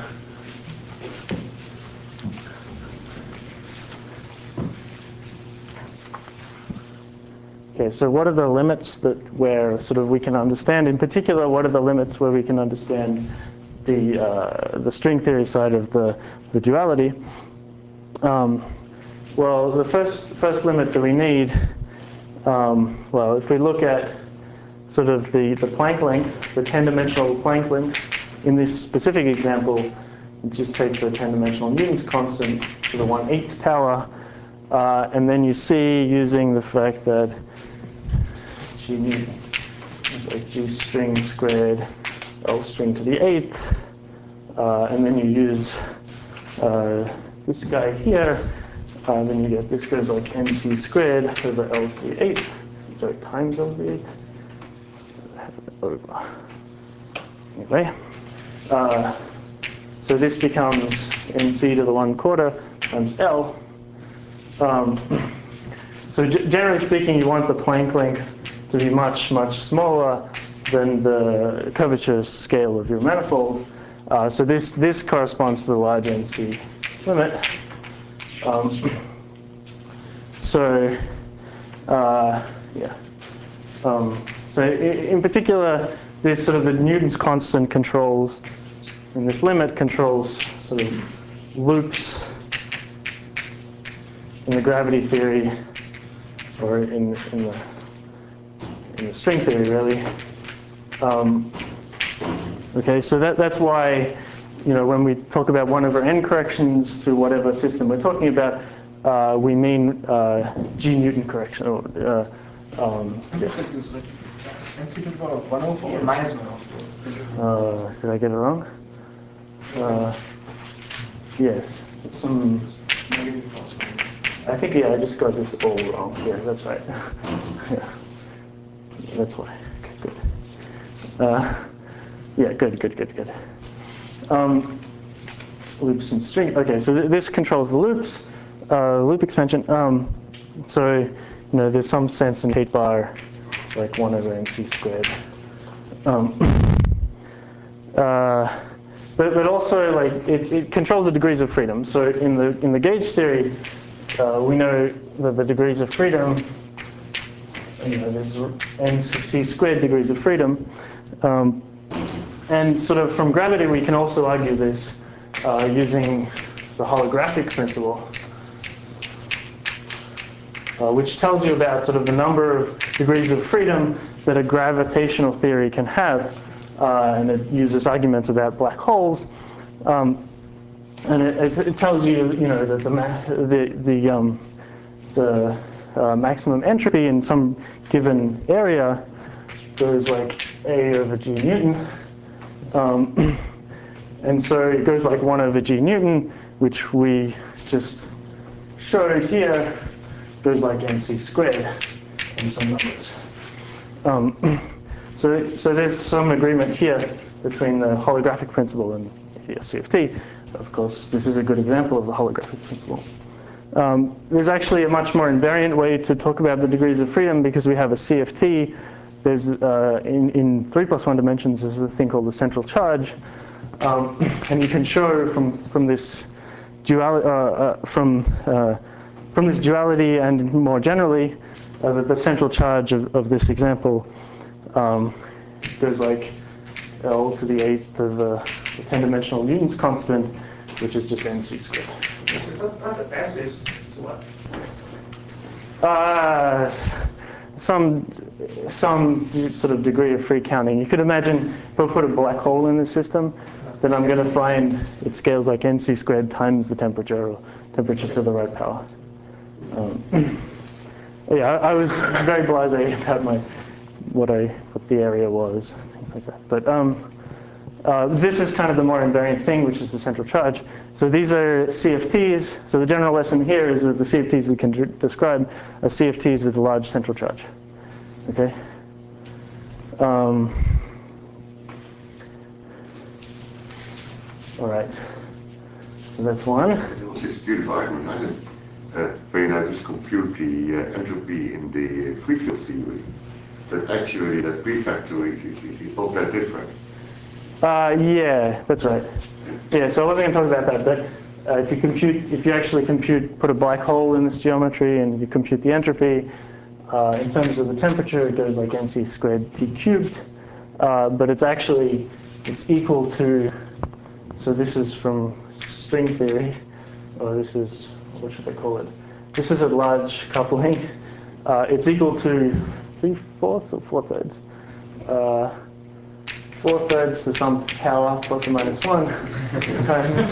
Okay, so what are the limits that where sort of we can understand? In particular, what are the limits where we can understand the uh, the string theory side of the the duality? Um, well, the first first limit that we need, um, well, if we look at sort of the the Planck length, the ten-dimensional Planck length, in this specific example, just take the ten-dimensional Newton's constant to the one-eighth power, uh, and then you see using the fact that G nu is like G string squared L string to the eighth, uh, and then you use uh, this guy here, uh, then you get this goes like N C squared over L to the eighth, so times L to the eighth. Over. Anyway, uh, so this becomes N C to the one quarter times L. Um, so g generally speaking, you want the Planck length to be much, much smaller than the curvature scale of your manifold. Uh, so this, this corresponds to the large N C limit. Um, so, uh, yeah. Um, so in particular, this sort of the Newton's constant controls, and this limit controls sort of loops in the gravity theory, or in, in, the, in the string theory, really. Um, okay, so that, that's why, you know, when we talk about one over n corrections to whatever system we're talking about, uh, we mean uh, G Newton correction. Or, uh, um, yeah. one over four minus one over four. Uh, did I get it wrong? Uh, yes. Some. I think yeah. I just got this all wrong. Yeah, that's right. Yeah. That's why. Okay, good. Uh, yeah, good, good, good, good. Um, loops and string. Okay, so th this controls the loops, uh, loop expansion. Um, so you know, there's some sense in eight bar, like one over n c squared. Um, uh, but but also like it, it controls the degrees of freedom. So in the in the gauge theory, uh, we know that the degrees of freedom, you know, there's n c squared degrees of freedom. Um, And sort of from gravity, we can also argue this uh, using the holographic principle, uh, which tells you about sort of the number of degrees of freedom that a gravitational theory can have, uh, and it uses arguments about black holes. Um, and it, it tells you, you know, that the the the, um, the uh, maximum entropy in some given area goes like A over G Newton. Um, and so it goes like one over G Newton, which we just showed here, goes like n c squared in some numbers. Um, so, so there's some agreement here between the holographic principle and the C F T. Of course, this is a good example of the holographic principle. Um, there's actually a much more invariant way to talk about the degrees of freedom because we have a C F T. There's uh, in, in three plus one dimensions, there's a thing called the central charge, um, and you can show from from this duality, uh, uh, from uh, from this duality, and more generally, uh, that the central charge of, of this example um, goes like L to the eighth of uh, the ten-dimensional Newton's constant, which is just n c squared. Not the S is what? Uh, some some sort of degree of free counting. You could imagine if I put a black hole in the system, then I'm going to find it scales like n c squared times the temperature, or temperature to the right power. Um, yeah, I, I was very blasé about my what I what the area was, things like that. But um, uh, this is kind of the more invariant thing, which is the central charge. So these are C F Ts. So the general lesson here is that the C F Ts we can describe as C F Ts with a large central charge. Okay. Um, all right. So that's one. This is beautiful argument. Uh, when I just compute the uh, entropy in the free field theory, that actually that prefactor is, is, is not that different. Uh, yeah, that's right. Yeah, so I wasn't going to talk about that, but uh, if you compute, if you actually compute, put a black hole in this geometry and you compute the entropy, uh, in terms of the temperature, it goes like n c squared t cubed, uh, but it's actually, it's equal to, so this is from string theory, or this is, what should I call it? This is a large coupling. Uh, it's equal to three-fourths or four-thirds? Uh, four-thirds to some power plus or minus one times,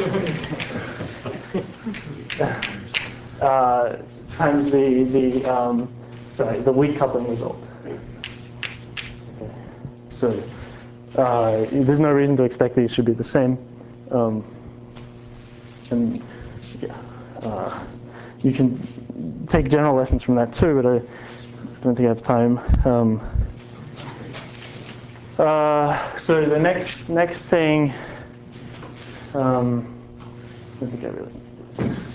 uh, times the, the um, sorry, the weak coupling result. Okay. So uh, there's no reason to expect these should be the same. Um, and yeah, uh, you can take general lessons from that too, but I don't think I have time. Um, uh, so the next next thing, um, I don't think I really need this.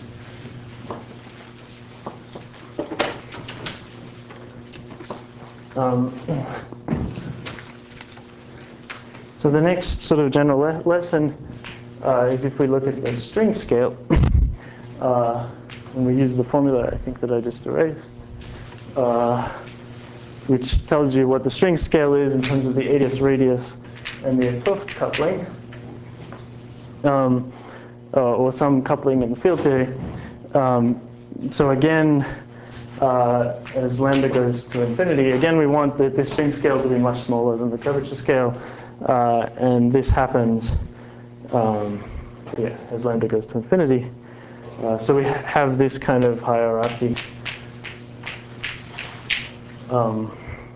Um, so the next sort of general le lesson uh, is if we look at the string scale, uh, and we use the formula I think that I just erased. Uh, which tells you what the string scale is in terms of the A D S radius and the 't Hooft coupling, um, uh, or some coupling in the field theory. Um, so again, uh, as lambda goes to infinity, again we want the, this string scale to be much smaller than the curvature scale, uh, and this happens um, yeah, as lambda goes to infinity. Uh, so we ha have this kind of hierarchy. Um,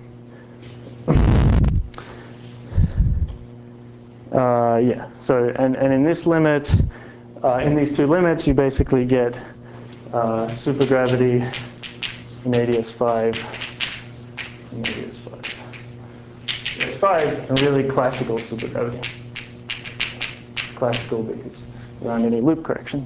uh, yeah, so, and, and in this limit, uh, in these two limits, you basically get uh, supergravity in A D S five, in A D S five. S five, and really classical supergravity. It's classical because there aren't any loop corrections.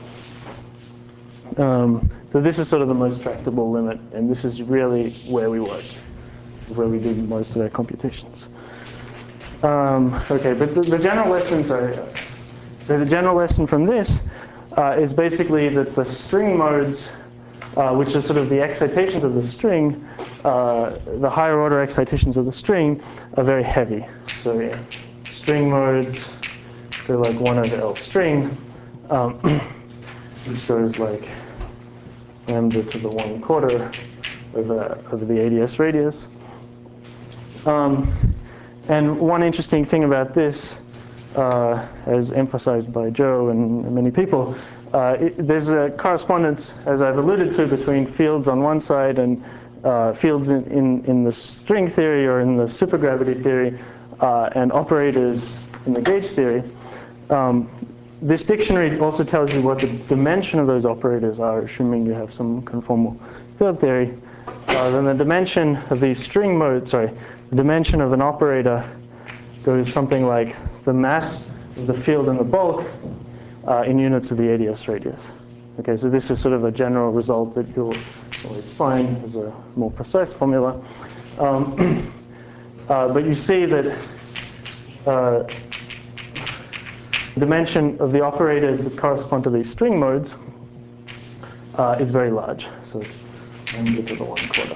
Um, so this is sort of the most tractable limit, and this is really where we work, where we do most of our computations. Um, okay, but the, the general lesson, sorry, so the general lesson from this uh, is basically that the string modes, uh, which are sort of the excitations of the string, uh, the higher order excitations of the string are very heavy. So yeah, string modes go like one over L string, um, which goes like lambda to the one quarter over, over the A D S radius. Um, and one interesting thing about this, uh, as emphasized by Joe and many people, uh, it, there's a correspondence, as I've alluded to, between fields on one side and uh, fields in, in, in the string theory or in the supergravity theory uh, and operators in the gauge theory. Um, This dictionary also tells you what the dimension of those operators are, assuming you have some conformal field theory. Uh, then the dimension of these string modes, sorry, the dimension of an operator goes something like the mass of the field in the bulk uh, in units of the A D S radius. Okay, so this is sort of a general result that you'll always find as a more precise formula. Um, uh, but you see that uh, the dimension of the operators that correspond to these string modes uh, is very large. So it's lambda to the one quarter.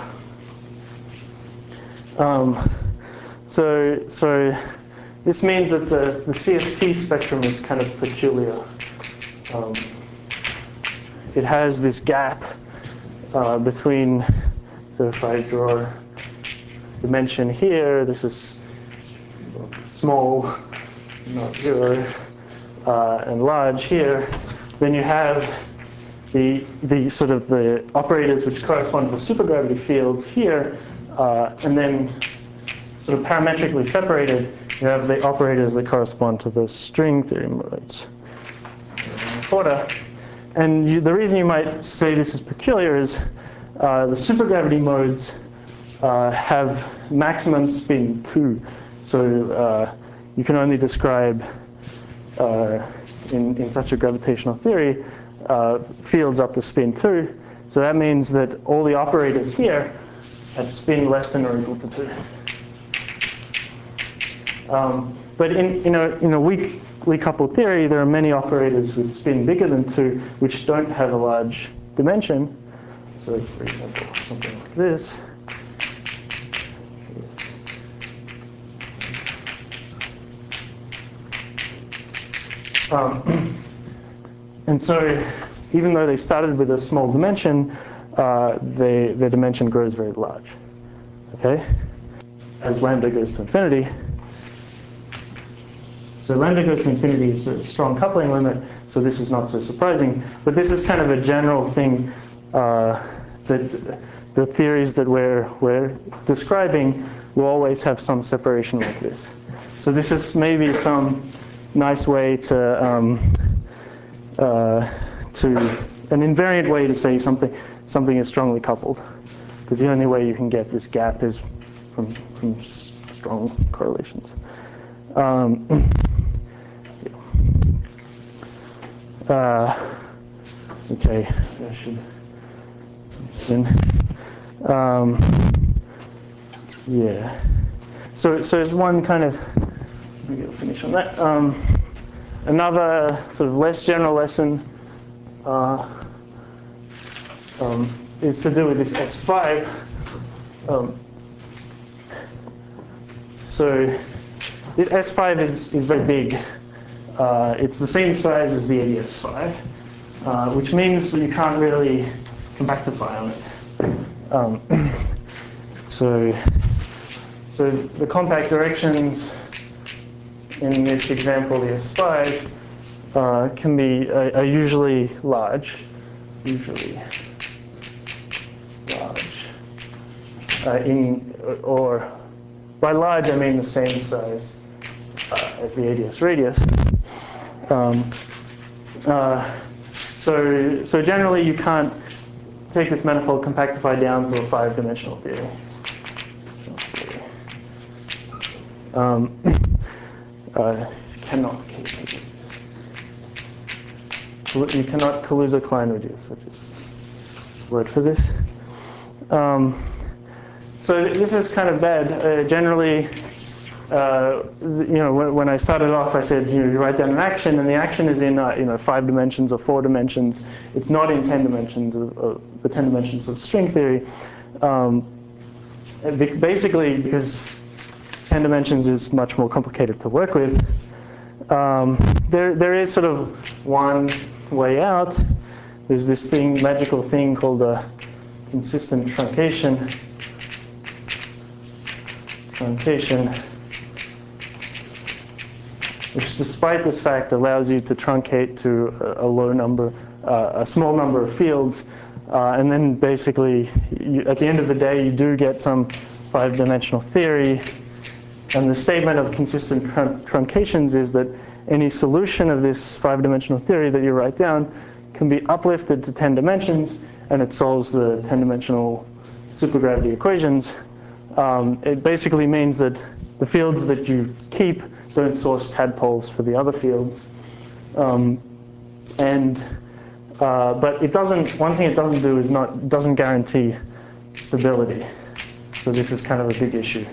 Um, so, so this means that the, the C F T spectrum is kind of peculiar. Um, it has this gap uh, between, so if I draw dimension here, this is small, not zero. Uh, and large here, then you have the, the sort of the operators which correspond to the supergravity fields here, uh, and then sort of parametrically separated, you have the operators that correspond to the string theory modes. Order. And you, the reason you might say this is peculiar is uh, the supergravity modes uh, have maximum spin two. So uh, you can only describe Uh, in, in such a gravitational theory, uh, fields up to spin two. So that means that all the operators here have spin less than or equal to two. Um, but in, in, a, in a weakly coupled theory, there are many operators with spin bigger than two, which don't have a large dimension. So for example, something like this. Um, and so even though they started with a small dimension, uh, they, their dimension grows very large. Okay? As lambda goes to infinity. So lambda goes to infinity is a strong coupling limit, so this is not so surprising. But this is kind of a general thing uh, that the theories that we're, we're describing will always have some separation like this. So this is maybe some nice way to, um, uh, to an invariant way to say something, something is strongly coupled. Because the only way you can get this gap is from, from strong correlations. Um, uh, okay, I should. Um, yeah. So, so there's one kind of. Maybe I'll finish on that. Um, another sort of less general lesson uh, um, is to do with this S five. Um, so this S five is, is very big. Uh, it's the same size as the A D S five, uh, which means that you can't really compactify on it. Um, so, so the compact directions in this example, the S five, uh, can be uh, are usually large, usually large. Uh, in or by large, I mean the same size uh, as the A D S radius. Um, uh, so, so generally, you can't take this manifold compactify down to a five-dimensional theory. Um, uh, you cannot you cannot Kaluza-Klein reduce, which is the word for this. Um, so this is kind of bad. Uh, generally, uh, you know, when, when I started off, I said you, know, you write down an action, and the action is in uh, you know five dimensions or four dimensions. It's not in ten dimensions of, of the ten dimensions of string theory. Um, basically, because ten dimensions is much more complicated to work with. Um, there, there is sort of one way out. There's this thing, magical thing called a consistent truncation. Truncation, which, despite this fact, allows you to truncate to a, a low number, uh, a small number of fields, uh, and then basically, you, at the end of the day, you do get some five-dimensional theory. And the statement of consistent trun truncations is that any solution of this five-dimensional theory that you write down can be uplifted to ten dimensions, and it solves the ten-dimensional supergravity equations. Um, it basically means that the fields that you keep don't source tadpoles for the other fields. Um, and uh, but it doesn't. One thing it doesn't do is not doesn't guarantee stability. So this is kind of a big issue.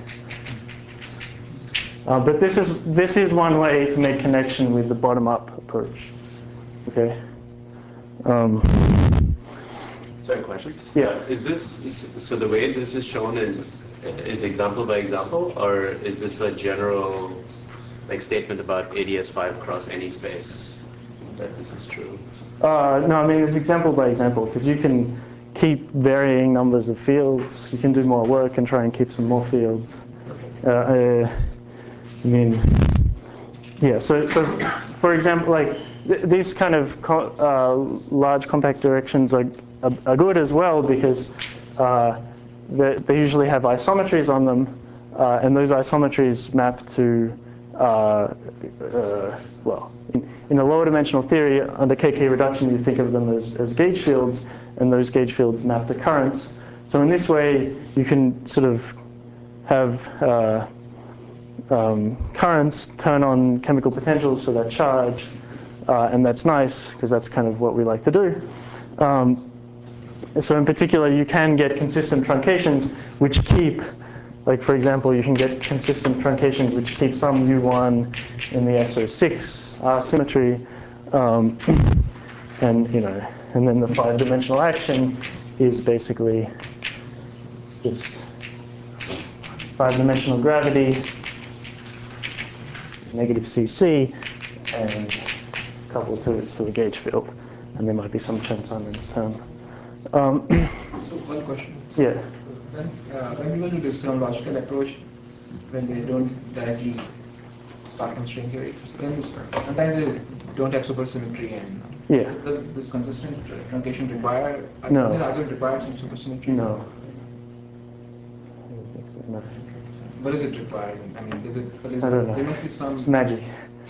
Uh, but this is this is one way to make connection with the bottom-up approach. Okay. Um, Sorry, question. Yeah. Uh, is this is, so? The way this is shown is is example by example, or is this a general like statement about A D S five across any space that this is true? Uh, no, I mean it's example by example because you can keep varying numbers of fields. You can do more work and try and keep some more fields. Uh, uh, I mean, yeah. So, so for example, like th these kind of co uh, large compact directions are, are are good as well because uh, they, they usually have isometries on them, uh, and those isometries map to uh, uh, well, in, in a lower dimensional theory under K K reduction, you think of them as as gauge fields, and those gauge fields map to currents. So in this way, you can sort of have uh, Um, currents turn on chemical potentials for that charge, uh, and that's nice because that's kind of what we like to do. Um, so in particular, you can get consistent truncations which keep, like for example, you can get consistent truncations which keep some U one in the S O six R symmetry, um, and you know, and then the five-dimensional action is basically just five-dimensional gravity, negative C C, and coupled to, to the gauge field. And there might be some Chen-Simons term. Um, so one question. Yeah. When, uh, when people do this chronological approach, when they don't directly start from string theory, then sometimes they don't have supersymmetry. And yeah. Does this consistent truncation require? No. Does it require some supersymmetry? No. No. What is it required? I mean, is it? Is I don't know. There must be some it's magic.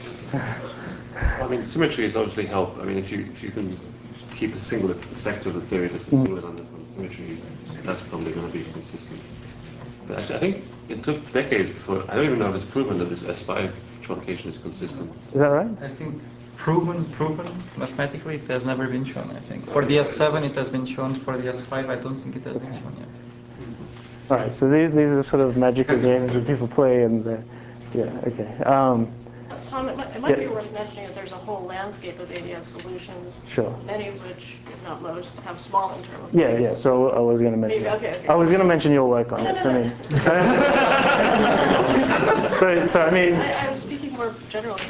I mean, symmetry is obviously help. I mean, if you if you can keep a single sector of the theory that's a singlet on this on symmetry, that's probably going to be consistent. But actually, I think it took decades before. I don't even know if it's proven that this S five truncation is consistent. Is that right? I think proven, proven mathematically, it has never been shown. I think for the S seven, it has been shown. For the S five, I don't think it has been shown yet. All right, so these, these are sort of magical games that people play, and uh, yeah, okay. Um, Tom, it might, it might Yeah. be worth mentioning that there's a whole landscape of A D S solutions. Sure. Many of which, if not most, have small internal. Yeah, yeah. So I was going to mention. Maybe, okay, okay. I was going to mention your work on it. I mean, so so I mean. I, I was speaking more generally.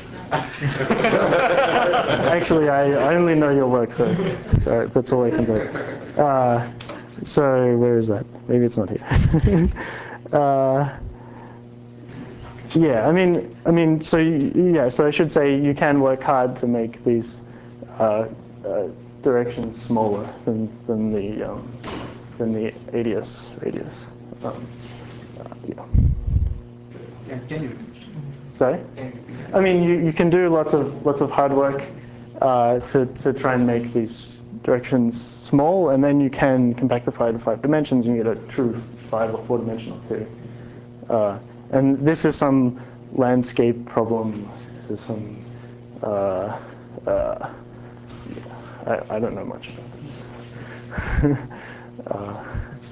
Actually, I, I only know your work, so, so that's all I can do. Uh, so where is that? Maybe it's not here. uh, yeah, I mean, I mean, so you, yeah, so I should say you can work hard to make these uh, uh, directions smaller than than the um, than the A D S radius. Um, uh, yeah. Yeah, can you? Sorry? I mean, you, you can do lots of lots of hard work uh, to to try and make these directions small, and then you can compactify to five dimensions, and you get a true five or four dimensional theory. Uh, and this is some landscape problem. This is some uh, uh, I, I don't know much about it.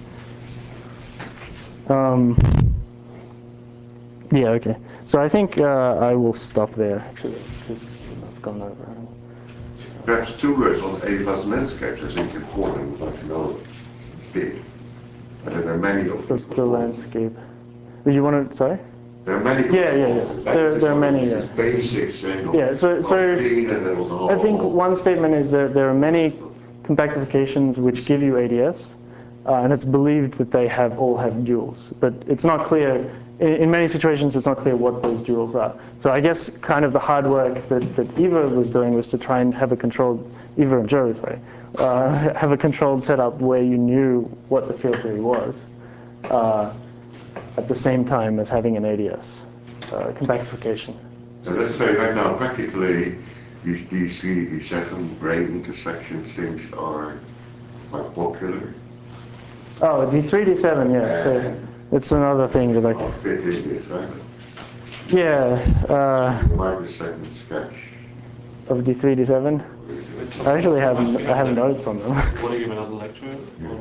uh, um, Yeah, okay. So I think uh, I will stop there, actually, because I've gone over. Perhaps two words on Eva's landscapes. I think important, like you know, big. And then there are many of the, the landscape. Did you want to, sorry? There are many. Yeah, yeah, yeah. There, there are many, yeah. Basics and yeah, so, so I think one statement is that there are many compactifications which give you A D S, uh, and it's believed that they have all have duals, but it's not clear. In, in many situations, it's not clear what those duals are. So I guess kind of the hard work that, that Eva was doing was to try and have a controlled, Eva and Joe, sorry, uh, have a controlled setup where you knew what the field theory was. Uh, at the same time as having an A D S uh, compactification. So let's say right now, practically, these these three, these seven brain intersection things are quite popular. Oh, D three, D seven, yeah. So it's another thing that I can fit in this, right? Yeah. Uh, microsecond sketch of D three, D seven. I actually have I have notes on them. Want to give another lecture?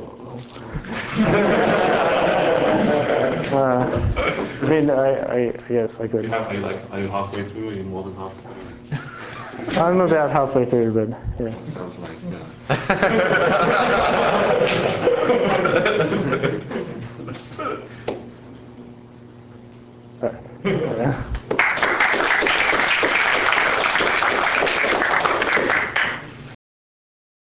uh, I mean, I, I yes, I could. You have, are you like are you halfway through? Or are you more than halfway? I'm about halfway through, but yeah. Sounds like yeah. uh, yeah.